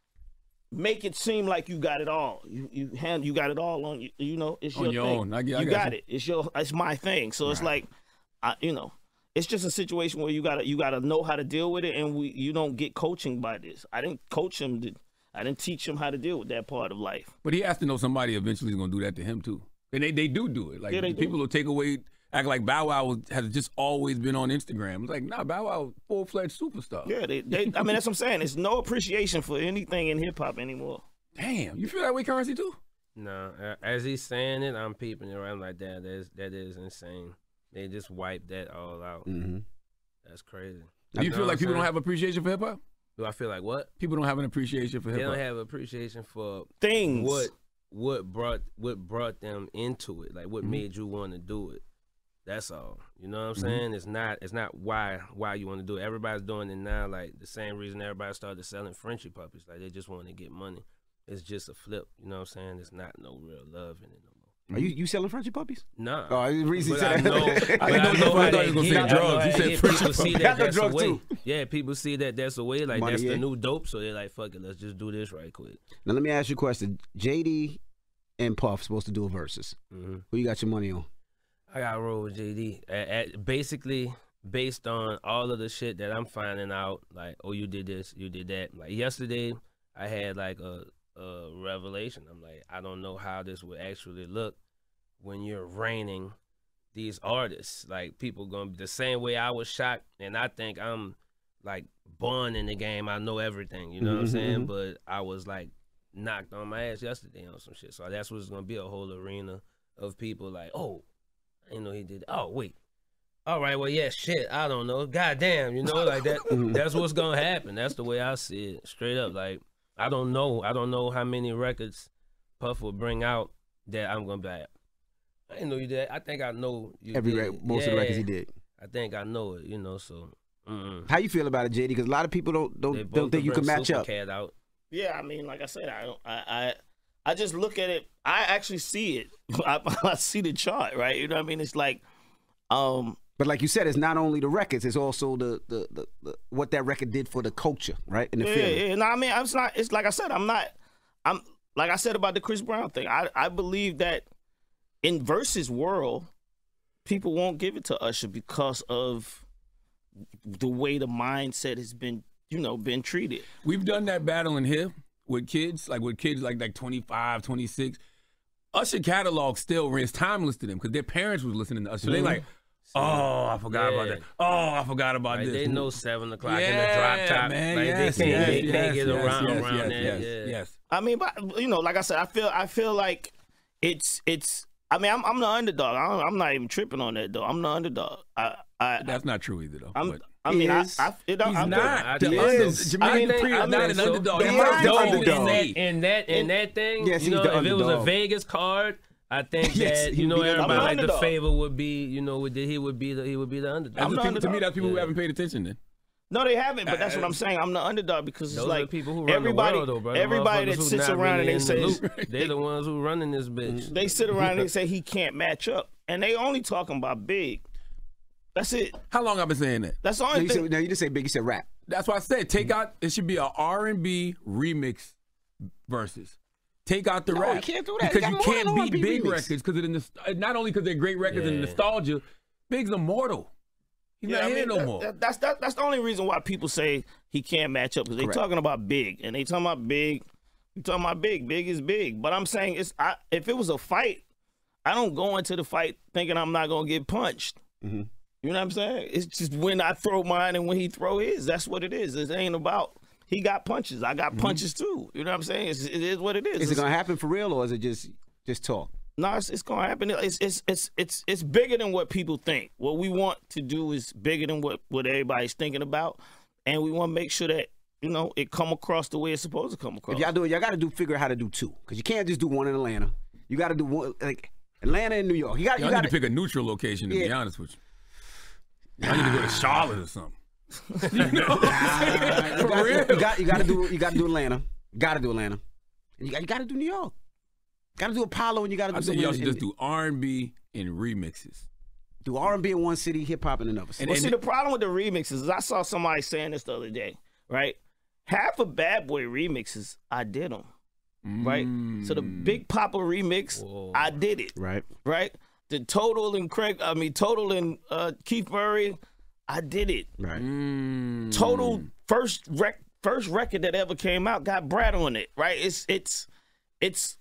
make it seem like you got it all. You you hand you got it all on you. You know, it's your, on your thing. own. I, I you got, got you. it. It's your. It's my thing. So right. it's like, I, you know. It's just a situation where you gotta you gotta know how to deal with it, and we you don't get coaching by this. I didn't coach him. To, I didn't teach him how to deal with that part of life. But he has to know somebody eventually is gonna do that to him too, and they, they do do it. Like yeah, people do. will take away, act like Bow Wow was, has just always been on Instagram. It's like nah, Bow Wow full fledged superstar. Yeah, they, they I mean that's what I'm saying. There's no appreciation for anything in hip hop anymore. Damn, you feel that way, Currency too? No, as he's saying it, I'm peeping it around like that. That is that is insane. They just wiped that all out. Mm-hmm. That's crazy. Do you, you feel like people saying? don't have appreciation for hip hop? Do I feel like what? People don't have an appreciation for hip hop. They don't have appreciation for things. What what brought what brought them into it? Like what mm-hmm. made you want to do it? That's all. You know what I'm mm-hmm. saying? It's not it's not why why you want to do it. Everybody's doing it now. Like the same reason everybody started selling Frenchie puppies. Like they just want to get money. It's just a flip. You know what I'm saying? It's not no real love in it no more. Are you you selling Frenchie puppies? No. Oh, the reason but said I know, that. I know, know how they gonna get. say drugs. He said Frenchie people see puppies. that that's the way. Too. Yeah, people see that that's the way. Like Money, that's yeah. the new dope. So they're like, fuck it, let's just do this right quick. Now let me ask you a question. J D and Puff supposed to do a versus. Mm-hmm. Who you got your money on? I got to roll with J D. At, at, basically, based on all of the shit that I'm finding out, like, oh, you did this, you did that. Like yesterday, I had like a, a revelation. I'm like, I don't know how this would actually look when you're reigning these artists. Like people gonna be the same way I was shocked, and I think I'm like born in the game. I know everything, you know mm-hmm. what I'm saying? But I was like knocked on my ass yesterday on some shit. So that's what's gonna be, a whole arena of people like, oh, I didn't know he did. Oh wait, all right, well yeah, shit, I don't know. Goddamn, you know, like that. That's what's gonna happen. That's the way I see it, straight up. Like I don't know. I don't know how many records Puff will bring out that I'm gonna be like, I didn't know you did. I think I know you Every did. Re- most yeah, of the records he did. I think I know it, you know, so. Mm-mm. How you feel about it, J D? Because a lot of people don't don't, don't think you can match up. Out. Yeah, I mean, like I said, I don't, I, I I just look at it. I actually see it. I, I see the chart, right? You know what I mean? It's like, um. But like you said, it's not only the records; it's also the the, the, the what that record did for the culture, right? And the yeah, feeling. yeah. No, I mean, it's not. It's like I said, I'm not. I'm like I said about the Chris Brown thing. I I believe that in Versus world, people won't give it to Usher because of the way the mindset has been, you know, been treated. We've done that battle in here with kids, like with kids like like twenty-five, twenty-six. Usher catalog still is timeless to them because their parents was listening to Usher. Mm-hmm. They like, oh, I forgot yeah. about that. Oh, I forgot about like this. They know seven o'clock yeah, in the drop top. Man, like yes, they can't, yes, they yes, can't get yes, around, yes, around yes, that. Yes, yeah. yes. I mean, but you know, like I said, I feel I feel like it's it's. I mean, I'm I'm the underdog. I I'm not even tripping on that though. I'm the underdog. I, I that's not true either though. I'm, I mean, I, I, it, he's I'm not. Good. The under, Jermaine Dupri is not an underdog. He's underdog. In that, in that, in that thing, yes, you know, if underdog. It was a Vegas card, I think yes, that you know everybody like underdog. the favor would be, you know, he would be the he would be the underdog. That's I'm the people, underdog. To me, that's people yeah. who haven't paid attention then. No, they haven't. But that's what I'm saying. I'm the underdog because it's Those like are the people who run everybody, the world, though, bro. The everybody that motherfuckers who sits not around really and they in the say loop. They the ones who running this bitch. they sit around and they say he can't match up, and they only talking about Big. That's it. How long I've been saying that? That's the No, only you, thing. said, no, you just say Big. You said rap. That's why I said take out. It should be a R and B remix versus. Take out the No, rap. you can't do that. You Because got you more than can't R beat and B Big remix. records because of the nos- not only because they're great records and Yeah. nostalgia. Big's immortal. He's Yeah, not I here mean, no that- more. that- that's that, that's the only reason why people say he can't match up because they Correct. talking about Big and they talking about Big. You talking about Big? Big is big. But I'm saying it's I, if it was a fight, I don't go into the fight thinking I'm not gonna get punched. Mm-hmm. You know what I'm saying? It's just when I throw mine and when he throw his. That's what it is. It ain't about he got punches. I got punches too. You know what I'm saying? It's, it is what it is. Is it It's- gonna happen for real or is it just just talk? No, it's, it's gonna happen. It's it's it's it's it's bigger than what people think. What we want to do is bigger than what, what everybody's thinking about, and we want to make sure that you know it come across the way it's supposed to come across. If y'all do it, y'all got to do figure out how to do two because you can't just do one in Atlanta. You got to do one like Atlanta and New York. You got Y'all you got need to pick a neutral location, to be Yeah. honest with you. Y'all need to go to Charlotte or something. You know? you For got, real. you got you got to do you got to do Atlanta. Got to do Atlanta. You got you got to do New York. Got to do Apollo and you got to do. I think something y'all in- should just do R and B and remixes. do R and B in one city, hip hop in another city. Well, see, the problem with the remixes is I saw somebody saying this the other day, right? Half of Bad Boy remixes, I did them, right? So the Big Papa remix, I did it, right? Right? The Total and Craig, I mean Total and uh, Keith Murray, I did it. Right. Total first rec- first record that ever came out got Brad on it, right? It's it's it's.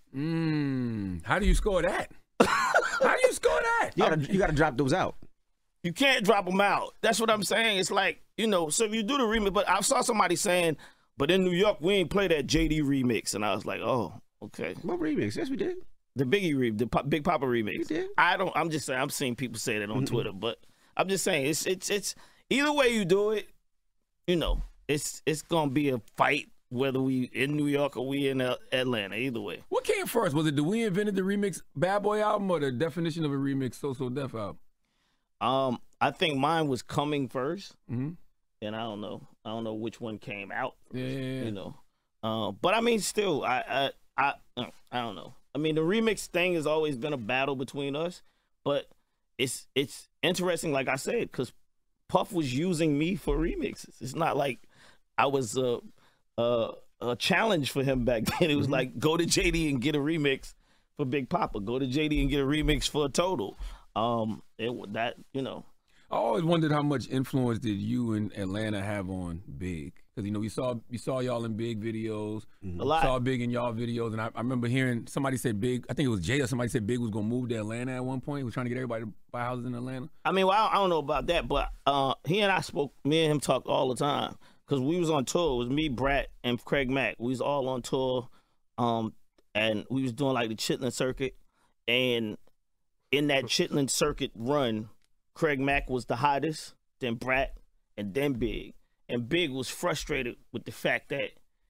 Mm. How do you score that? How do you score that? You gotta you gotta drop those out. You can't drop them out. That's what I'm saying. It's like, you know, so if you do the remix, but I saw somebody saying, but in New York, we ain't play that J D remix. And I was like, oh, okay. What remix? Yes, we did. The Biggie remix, the Pop, Big Papa remix. We did. I don't, I'm just saying, I'm seeing people say that on Twitter, but I'm just saying, it's, it's, it's, either way you do it, you know, it's, it's going to be a fight, whether we in New York or we in uh, Atlanta, either way. What came first? Was it the We Invented the Remix Bad Boy album or the definition of a remix So So Def album? Um, I think mine was coming first, mm-hmm. and I don't know. I don't know which one came out. Yeah, yeah, yeah. You know, uh, but I mean, still, I, I, I, I don't know. I mean, the remix thing has always been a battle between us, but it's it's interesting, like I said, because Puff was using me for remixes. It's not like I was a a, a challenge for him back then. It was like go to J D and get a remix for Big Papa. Go to J D and get a remix for Total. Um, it that you know. I always wondered how much influence did you and Atlanta have on Big? Because you know we saw we saw y'all in Big videos, A lot. saw Big in y'all videos, and I, I remember hearing somebody say Big. I think it was Jay or somebody said Big was gonna move to Atlanta at one point. He was trying to get everybody to buy houses in Atlanta. I mean, well, I don't know about that, but uh, he and I spoke. Me and him talked all the time because we was on tour. It was me, Brat, and Craig Mack. We was all on tour, um, and we was doing like the Chitlin circuit. And in that Chitlin circuit run, Craig Mack was the hottest, then Brat, and then Big. And Big was frustrated with the fact that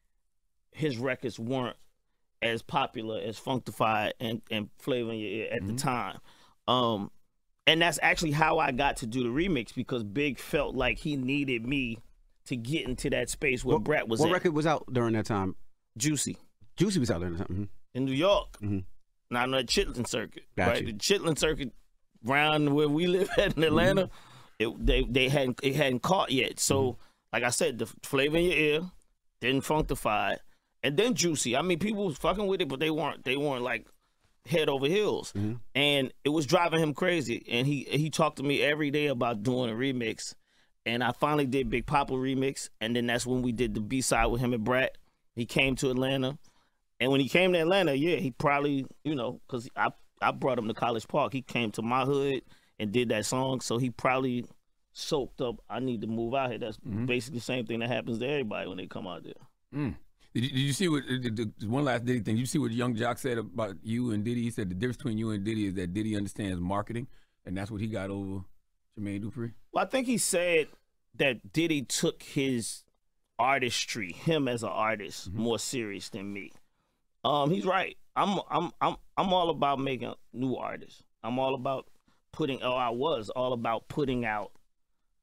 his records weren't as popular as Funkdafied and, and Flavor in Your Ear at Mm-hmm. the time. Um, and that's actually how I got to do the remix, because Big felt like he needed me to get into that space where What, Brat was what at. record was out during that time? Juicy. Juicy was out during that time. Mhm. In New York. Mm-hmm. Not on the Chitlin circuit. Got right? you. The Chitlin circuit around where we live at in Atlanta, Mm-hmm. it, they they hadn't it hadn't caught yet. So Mm-hmm. like I said, the Flavor in Your Ear, then Funkdafied, and then Juicy. I mean, people was fucking with it, but they weren't they weren't like head over heels. Mm-hmm. And it was driving him crazy. And he he talked to me every day about doing a remix. And I finally did Big Papa remix, and then that's when we did the B side with him and Brat. He came to Atlanta. And when he came to Atlanta, yeah, he probably, you know, because I, I brought him to College Park. He came to my hood and did that song. So he probably soaked up, I need to move out here. That's Mm-hmm. basically the same thing that happens to everybody when they come out there. Mm. Did, you, did you see what, the, the, one last Diddy thing, did you see what Young Jock said about you and Diddy? He said the difference between you and Diddy is that Diddy understands marketing, and that's what he got over Jermaine Dupri? Well, I think he said that Diddy took his artistry, him as an artist, Mm-hmm. more serious than me. Um, he's right. I'm I'm I'm I'm all about making new artists. I'm all about putting. Oh, I was all about putting out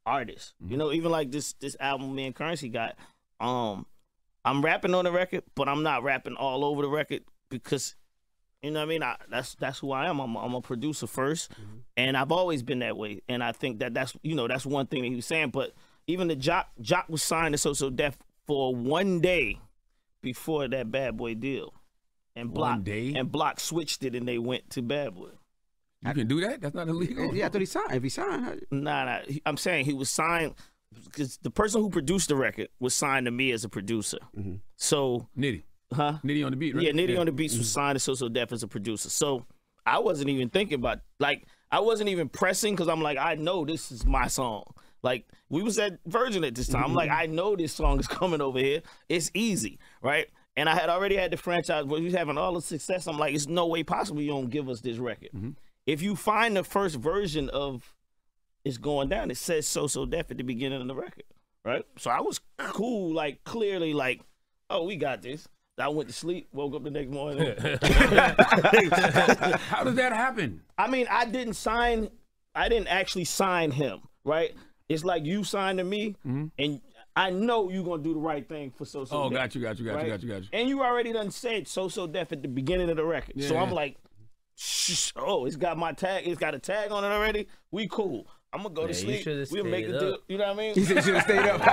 artist. Mm-hmm. You know, even like this this album me and Currency got, um, I'm rapping on the record, but I'm not rapping all over the record because, you know what I mean? I, that's that's who I am. I'm, I'm a producer first, mm-hmm. and I've always been that way. And I think that that's, you know, that's one thing that he was saying. But even the Jock, Jock was signed to So So Def for one day before that Bad Boy deal. And Block, one day? And Block switched it and they went to Bad Boy. You can do that? That's not illegal? Yeah, I thought he signed. If he signed. Nah, nah. I'm saying he was signed because the person who produced the record was signed to me as a producer. Mm-hmm. So Nitty. Huh? Nitty on the beat, right? Yeah, Nitty yeah. on the Beats was signed to So So Def as a producer. So I wasn't even thinking about, like, I wasn't even pressing because I'm like, I know this is my song. Like, we was at Virgin at this time. I'm like, I know this song is coming over here. It's easy, right? And I had already had the franchise where we was having all the success. I'm like, it's no way possible you don't give us this record. Mm-hmm. If you find the first version of It's Going Down, it says So So Def at the beginning of the record, right? So I was cool, like, clearly, like, oh, we got this. I went to sleep, woke up the next morning. How did that happen? I mean, I didn't sign, I didn't actually sign him, right? It's like you signed to me, mm-hmm. and I know you're going to do the right thing for So So Oh, Def. got you, got you, got right? you, got you, got you. And you already done said So So Def at the beginning of the record. Yeah. So I'm like, shh, oh, it's got my tag, it's got a tag on it already? We cool. I'm going to go to Yeah, you sleep. should've We'll make stayed a deal. up. You know what I mean? He said you should have stayed up.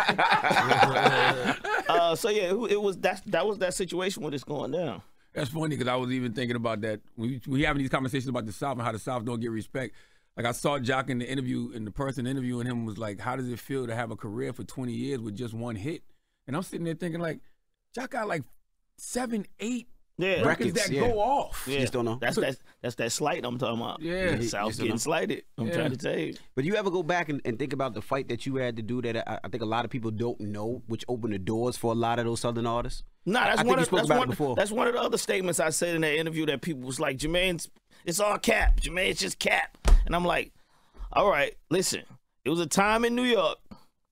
uh, so yeah, it, it was that, that was that situation when it's going down. That's funny because I was even thinking about that. We we having these conversations about the South and how the South don't get respect. Like I saw Jock in the interview, and the person interviewing him was like, "How does it feel to have a career for twenty years with just one hit?" And I'm sitting there thinking, like, Jock got like seven, eight yeah. records Records, that yeah. go off. Yeah. Just don't know. That's that. That's that slight I'm talking about. Yeah. The South Just don't getting know. slighted. I'm Yeah. trying to tell you. But you ever go back and, and think about the fight that you had to do that I, I think a lot of people don't know, which opened the doors for a lot of those Southern artists? Nah, that's I think one you of spoke that's about one, it before. that's one of the other statements I said in that interview that people was like, Jermaine's, it's all cap. Jermaine's just cap. And I'm like, all right, listen. It was a time in New York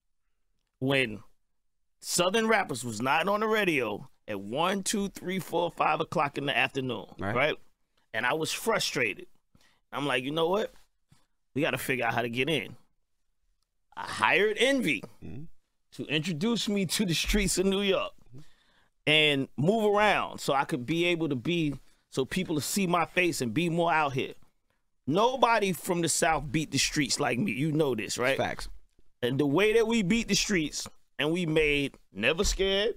when Southern rappers was not on the radio at one, two, three, four, five o'clock in the afternoon, Right. right? And I was frustrated. I'm like, you know what? We got to figure out how to get in. I hired Envy Mm-hmm. to introduce me to the streets of New York and move around so I could be able to be, so people to see my face and be more out here. Nobody from the South beat the streets like me. You know this, right? Facts. And the way that we beat the streets, and we made Never Scared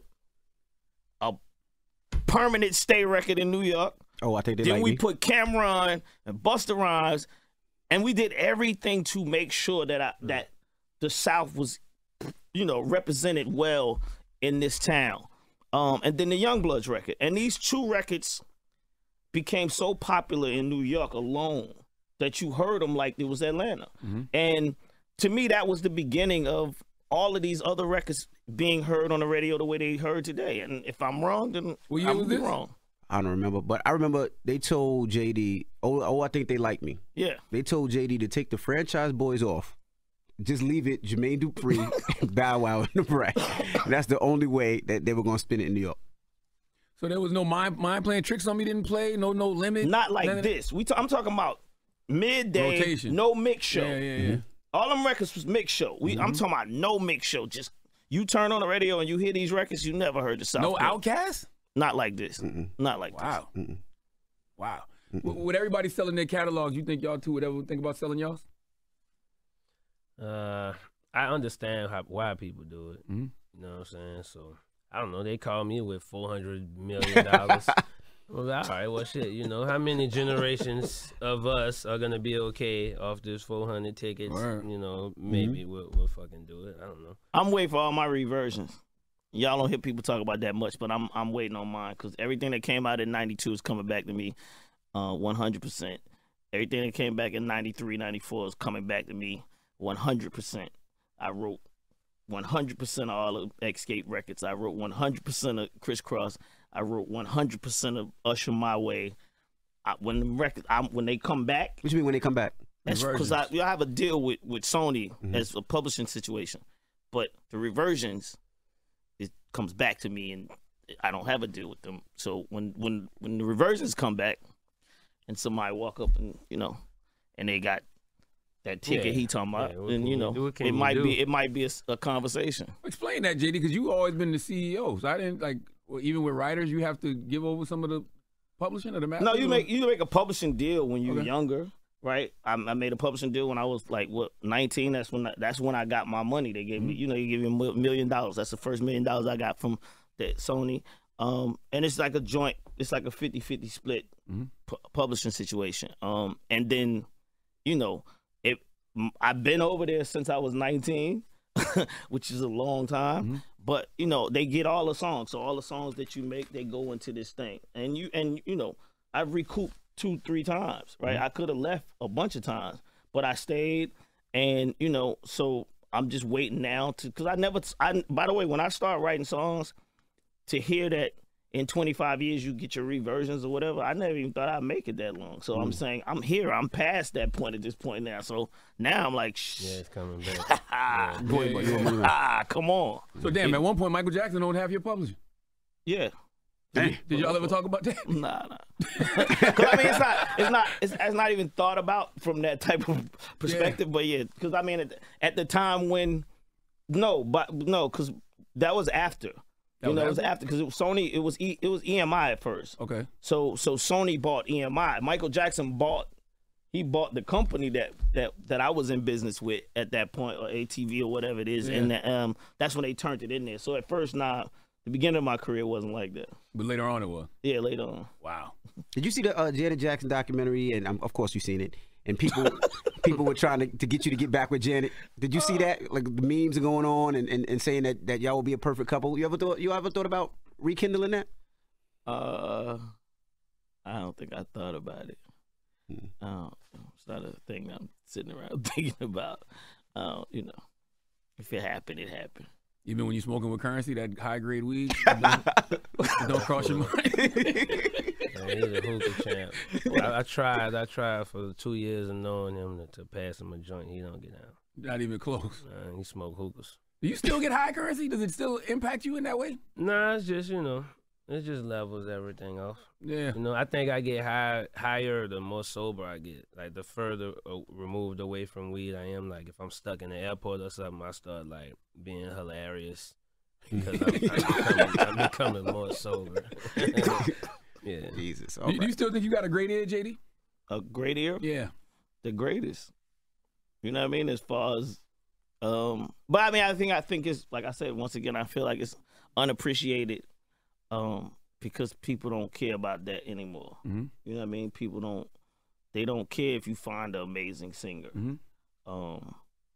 a permanent stay record in New York. Oh, I think they Then like we me. put Cameron and Busta Rhymes, and we did everything to make sure that I, that the South was, you know, represented well in this town. Um, and then the Youngbloods record. And these two records became so popular in New York alone that you heard them like it was Atlanta. Mm-hmm. And to me, that was the beginning of all of these other records being heard on the radio the way they heard today. And if I'm wrong, then What year I'm was this? wrong. I don't remember, but I remember they told J D, oh, oh, I think they like me. Yeah. They told J D to take the franchise boys off. Just leave it, Jermaine Dupri, and Bow Wow in the bracket. That's the only way that they were going to spin it in New York. So there was no mind mind playing tricks on me. Didn't play. No, no limit. Not like None of this. We t- I'm talking about midday, Rotation. no mix show. Yeah, yeah, yeah. All them records was mix show. We, I'm talking about no mix show. Just you turn on the radio and you hear these records, you never heard the South. No play. Outcast. Not like this. Mm-mm. Not like Wow. Mm-mm. Wow. Mm-mm. W- With everybody selling their catalogs, you think y'all two would ever think about selling y'all's? Uh, I understand how, why people do it. Mm-hmm. You know what I'm saying? So I don't know. They call me with four hundred million dollars. Well, all right, well, shit. You know how many generations of us are gonna be okay off this four hundred tickets? Word. You know, maybe Mm-hmm. we'll, we'll fucking do it. I don't know. I'm waiting for all my reversions. Y'all don't hear people talk about that much, but I'm I'm waiting on mine because everything that came out in ninety-two is coming back to me, uh, one hundred percent. Everything that came back in ninety-three, ninety-four is coming back to me, one hundred percent. I wrote one hundred percent of all of Escape records. I wrote one hundred percent of Crisscross. I wrote one hundred percent of Usher My Way. I, when the record, I, when they come back, What you mean when they come back? that's because I, I have a deal with, with Sony Mm-hmm. as a publishing situation, but the reversions, it comes back to me, and I don't have a deal with them. So when when when the reversions come back, and somebody walk up and you know, and they got that ticket Yeah. he talking about, Yeah, what then can you you know do? What can it you might do? be it might be a, s- a conversation. Explain that, J D, because you always been the C E O. So I didn't like well, even with writers, you have to give over some of the publishing or the master. No, you make you make a publishing deal when you're Okay. younger, right? I, I made a publishing deal when I was like what nineteen. That's when I, that's when I got my money. They gave me, you know, you give me a million dollars. That's the first million dollars I got from that Sony. Um, and it's like a joint. It's like a fifty-fifty split Mm-hmm. pu- publishing situation. Um, and then, you know, it. I've been over there since I was nineteen, which is a long time. Mm-hmm. But you know, they get all the songs. So all the songs that you make, they go into this thing. And you and you know, I've recouped two, three times, right? Mm-hmm. I could have left a bunch of times, but I stayed. And you know, so I'm just waiting now to because I never. I by the way, when I start writing songs, to hear that in twenty-five years you get your reversions or whatever, I never even thought I'd make it that long. So I'm saying I'm here. I'm past that point at this point now. So now I'm like, shh. Yeah, it's coming back. Ah, Boy, boy, you want me to- ah, come on. So damn, at one point Michael Jackson owned half your publishing. Yeah. Did, did y'all ever talk about that? Nah, nah. Because I mean, it's not, it's not, it's, it's not even thought about from that type of perspective. Yeah. But yeah, because I mean, at, at the time when, no, but no, because that was after. That you was know, it was after? after because it was Sony. It was e, it was E M I at first. Okay. So so Sony bought E M I. Michael Jackson bought. He bought the company that that that I was in business with at that point, or A T V or whatever it is, Yeah. and um, that's when they turned it in there. So at first, nah, the beginning of my career wasn't like that. But later on it was. Yeah, later on. Wow. Did you see the uh, Janet Jackson documentary? And um, of course you've seen it. And people people were trying to, to get you to get back with Janet. Did you see that? Like the memes are going on and, and, and saying that, that y'all will be a perfect couple. You ever thought you ever thought about rekindling that? Uh, I don't think I thought about it. Hmm. I don't, it's not a thing that I'm sitting around thinking about. Uh, you know, if it happened, it happened. Even when you smoking with Currency, that high grade weed, it don't, it don't cross your mind. Man, he's a hookah champ. I, I tried. I tried for the two years of knowing him to, to pass him a joint. He don't get out. Not even close. Nah, he smoke hookahs. Do you still get high Currency? Does it still impact you in that way? Nah, it's just you know, it just levels everything off. Yeah. You know, I think I get high, higher the more sober I get. Like the further uh, removed away from weed I am. Like if I'm stuck in the airport or something, I start like being hilarious because I'm, I'm, becoming, I'm becoming more sober. Yeah. Jesus. Do, do you still think you got a great ear, J D? A great ear? Yeah. The greatest. You know what I mean? As far as, um, but I mean, I think I think it's like I said once again. I feel like it's unappreciated, um, because people don't care about that anymore. Mm-hmm. You know what I mean? People don't. They don't care if you find an amazing singer. Mm-hmm. Um,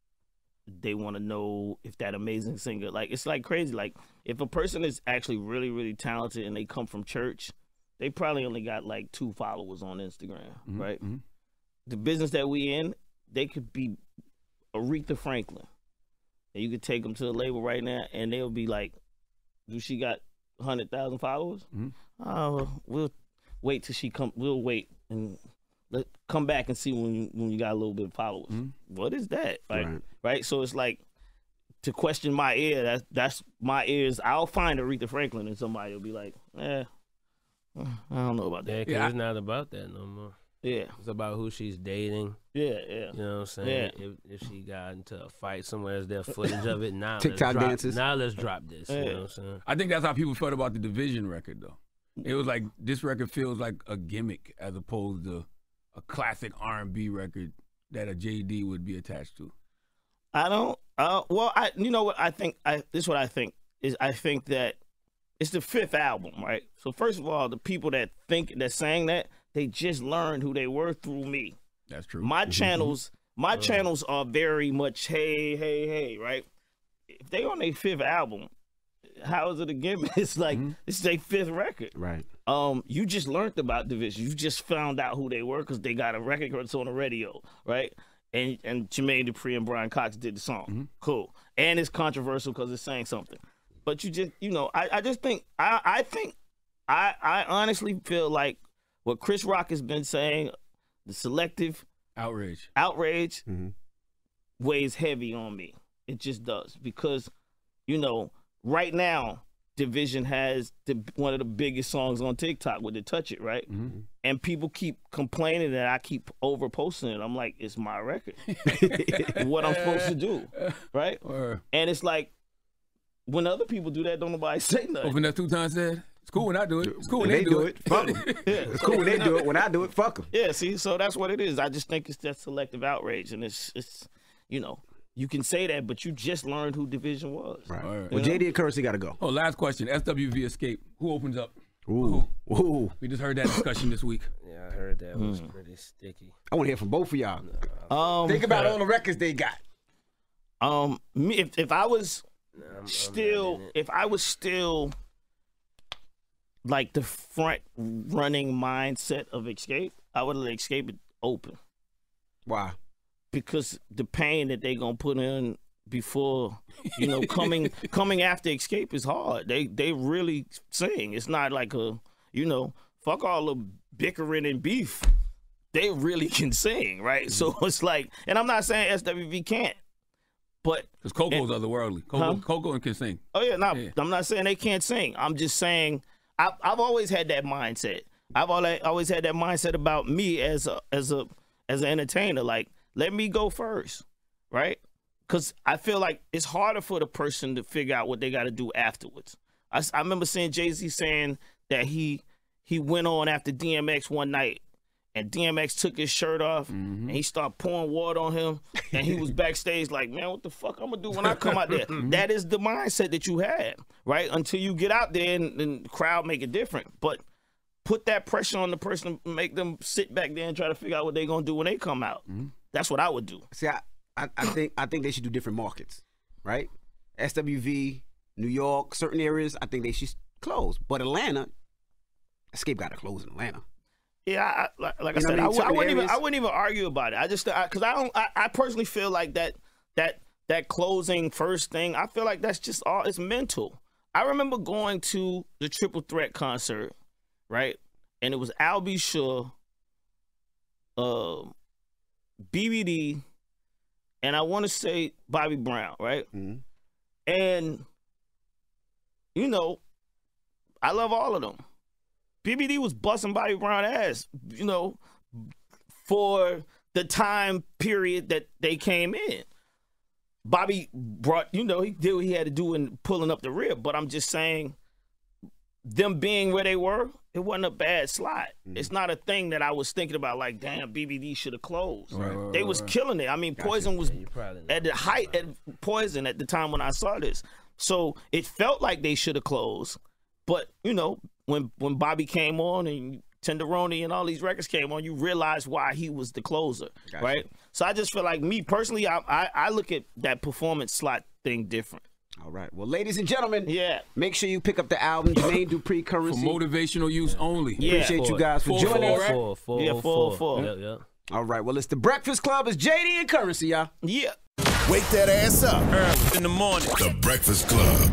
they want to know if that amazing singer, like it's like crazy. Like if a person is actually really really talented and they come from church, they probably only got like two followers on Instagram, Mm-hmm. right? Mm-hmm. The business that we in, they could be Aretha Franklin. And you could take them to the label right now, and they'll be like, do she got one hundred thousand followers? Mm-hmm. Oh, we'll wait till she come. We'll wait and let come back and see when you, when you got a little bit of followers. Mm-hmm. What is that? Like, Right. right? So it's like, to question my ear, that's, that's my ears. I'll find Aretha Franklin, and somebody will be like, eh, I don't know about Yeah, that. 'cause Yeah, it's not about that no more. Yeah, It's about who she's dating. yeah, yeah. You know what I'm saying? Yeah. If, if she got into a fight somewhere, is there footage of it? Now TikTok let's drop, dances. Now let's drop this. You Yeah. know what I'm saying? I think that's how people felt about the Division record, though. It was like this record feels like a gimmick as opposed to a classic R and B record that a J D would be attached to. I don't. Uh, well, I. You know what I think. I. This is what I think is. I think that it's the fifth album, right? So first of all, the people that think that sang that, they just learned who they were through me. That's true. My channels, my channels are very much hey, hey, hey, right? If they on their fifth album, how is it a gimmick? It's like Mm-hmm. it's their fifth record. Right. Um, you just learned about Division. You just found out who they were because they got a record that's on the radio, right? And and Jermaine Dupri and Brian Cox did the song. Mm-hmm. Cool. And it's controversial because it's saying something. But you just, you know, I, I just think, I, I think, I, I honestly feel like what Chris Rock has been saying, the selective Outrage. outrage Mm-hmm. weighs heavy on me. It just does. Because, you know, right now, Division has the, one of the biggest songs on TikTok with the Touch It, right? Mm-hmm. And people keep complaining that I keep over posting it. I'm like, it's my record. What I'm supposed to do, right? Or, and it's like, when other people do that, don't nobody say nothing. Open that two times said, it's cool when I do it. It's cool when, when they, they do do it. it. Fuck them. Yeah, it's cool when they do it. When I do it, fuck them. Yeah, see, so that's what it is. I just think it's that selective outrage, and it's, it's, you know, you can say that, but you just learned who Division was. Right. Right. Well, J D and Currency got to go. Oh, last question. S W V Escape. Who opens up? Ooh. Who? Ooh. We just heard that discussion this week. Yeah, I heard that was mm. pretty sticky. I want to hear from both of y'all. Um, Think about all the records they got. Um, me, if if I was nah, I'm, still, I'm if I was still like the front running mindset of Escape, I would let Escape it open. Why? Because the pain that they gonna put in before, you know, coming coming after Escape is hard. They they really sing. It's not like a, you know, fuck all the bickering and beef. They really can sing, right? Mm-hmm. So it's like, and I'm not saying S W V can't, but because Coco's otherworldly. Coco, huh? Coco can sing. Oh yeah, no, yeah. I'm not saying they can't sing. I'm just saying I've I've always had that mindset. I've always always had that mindset about me as a as a as an entertainer, like. Let me go first, right? Because I feel like it's harder for the person to figure out what they got to do afterwards. I, I remember seeing Jay-Z saying that he he went on after D M X one night, and D M X took his shirt off, mm-hmm. and he started pouring water on him, and he was backstage like, man, what the fuck I'm going to do when I come out there? Mm-hmm. That is the mindset that you have, right? Until you get out there and, and the crowd make it different. But put that pressure on the person to make them sit back there and try to figure out what they're going to do when they come out. Mm-hmm. That's what I would do. See, I, I, I think I think they should do different markets, right? S W V, New York, certain areas, I think they should close. But Atlanta, Escape got to close in Atlanta. Yeah, I, like, like I said, I, I, I wouldn't even I wouldn't even argue about it. I just because I, I don't I, I personally feel like that that that closing first thing. I feel like that's just all it's mental. I remember going to the Triple Threat concert, right? And it was Al B. Sure, uh, B B D, and I want to say Bobby Brown, right? Mm-hmm. And, you know, I love all of them. B B D was busting Bobby Brown ass, you know, for the time period that they came in. Bobby brought, you know, he did what he had to do in pulling up the rib, but I'm just saying, them being where they were, it wasn't a bad slot. Mm-hmm. It's not a thing that I was thinking about like, damn, B B D should have closed. Right, right, they was right. killing it. I mean, gotcha. Poison was yeah, at the height of Poison at the time when I saw this. So it felt like they should have closed. But, you know, when when Bobby came on and Tenderoni and all these records came on, you realize why he was the closer, gotcha. Right? So I just feel like me personally, I, I, I look at that performance slot thing different. All right. Well, ladies and gentlemen, yeah. make sure you pick up the album, Jermaine Dupri, Currency. For motivational use only. Yeah. Appreciate you guys for four, joining us. us. Four, four, yeah, four, four. Yeah, yeah. All right. Well, it's The Breakfast Club. It's J D and Currency, y'all. Yeah. Wake that ass up. Early in the morning. The Breakfast Club.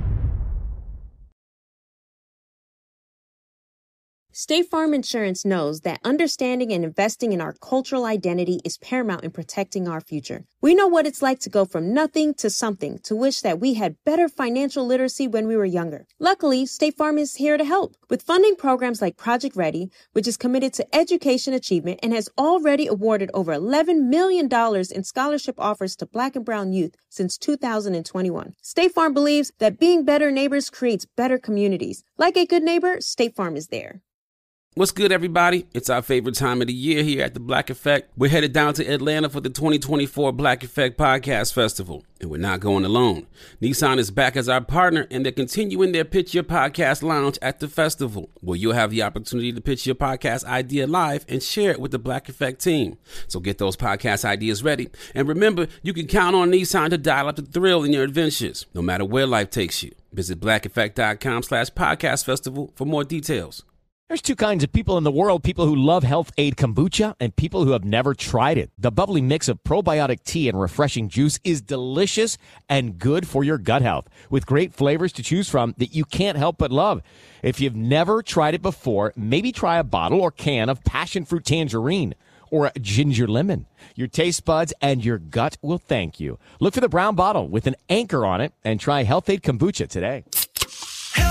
State Farm Insurance knows that understanding and investing in our cultural identity is paramount in protecting our future. We know what it's like to go from nothing to something, to wish that we had better financial literacy when we were younger. Luckily, State Farm is here to help with funding programs like Project Ready, which is committed to education achievement and has already awarded over eleven million dollars in scholarship offers to Black and brown youth since two thousand twenty-one. State Farm believes that being better neighbors creates better communities. Like a good neighbor, State Farm is there. What's good, everybody? It's our favorite time of the year here at the Black Effect. We're headed down to Atlanta for the twenty twenty-four Black Effect Podcast Festival, and we're not going alone. Nissan is back as our partner, and they're continuing their Pitch Your Podcast Lounge at the festival, where you'll have the opportunity to pitch your podcast idea live and share it with the Black Effect team. So get those podcast ideas ready, and remember, you can count on Nissan to dial up the thrill in your adventures, no matter where life takes you. Visit blackeffect.com slash podcast festival for more details. There's two kinds of people in the world, people who love Health Aid Kombucha and people who have never tried it. The bubbly mix of probiotic tea and refreshing juice is delicious and good for your gut health, with great flavors to choose from that you can't help but love. If you've never tried it before, maybe try a bottle or can of passion fruit tangerine or a ginger lemon. Your taste buds and your gut will thank you. Look for the brown bottle with an anchor on it and try Health Aid Kombucha today.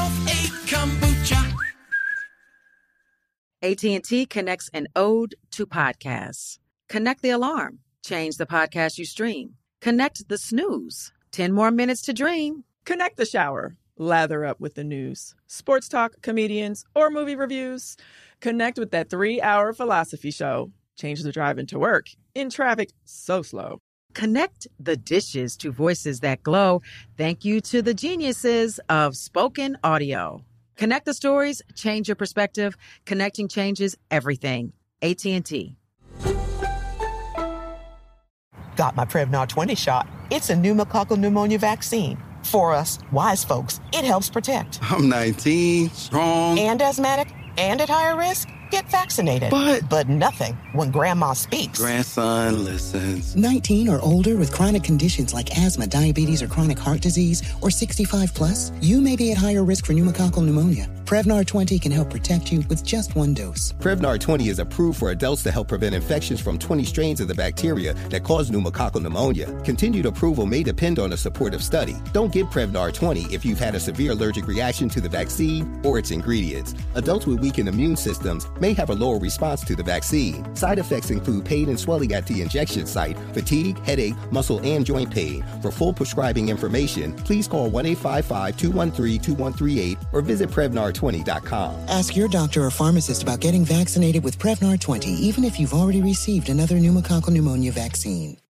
A T and T connects an ode to podcasts. Connect the alarm. Change the podcast you stream. Connect the snooze. ten more minutes to dream. Connect the shower. Lather up with the news, sports talk, comedians, or movie reviews. Connect with that three-hour philosophy show. Change the drive into work in traffic so slow. Connect the dishes to voices that glow. Thank you to the geniuses of spoken audio. Connect the stories, change your perspective. Connecting changes everything. A T and T. Got my Prevnar twenty shot. It's a pneumococcal pneumonia vaccine. For us, wise folks, it helps protect. I'm nineteen, strong. And asthmatic, and at higher risk. Get vaccinated. But... But nothing when Grandma speaks. Grandson listens. nineteen or older with chronic conditions like asthma, diabetes, or chronic heart disease, or sixty-five plus, you may be at higher risk for pneumococcal pneumonia. Prevnar twenty can help protect you with just one dose. Prevnar twenty is approved for adults to help prevent infections from twenty strains of the bacteria that cause pneumococcal pneumonia. Continued approval may depend on a supportive study. Don't get Prevnar twenty if you've had a severe allergic reaction to the vaccine or its ingredients. Adults with weakened immune systems may have a lower response to the vaccine. Side effects include pain and swelling at the injection site, fatigue, headache, muscle, and joint pain. For full prescribing information, please call one eight five five, two one three, two one three eight or visit Prevnar twenty dot com. Ask your doctor or pharmacist about getting vaccinated with Prevnar twenty, even if you've already received another pneumococcal pneumonia vaccine.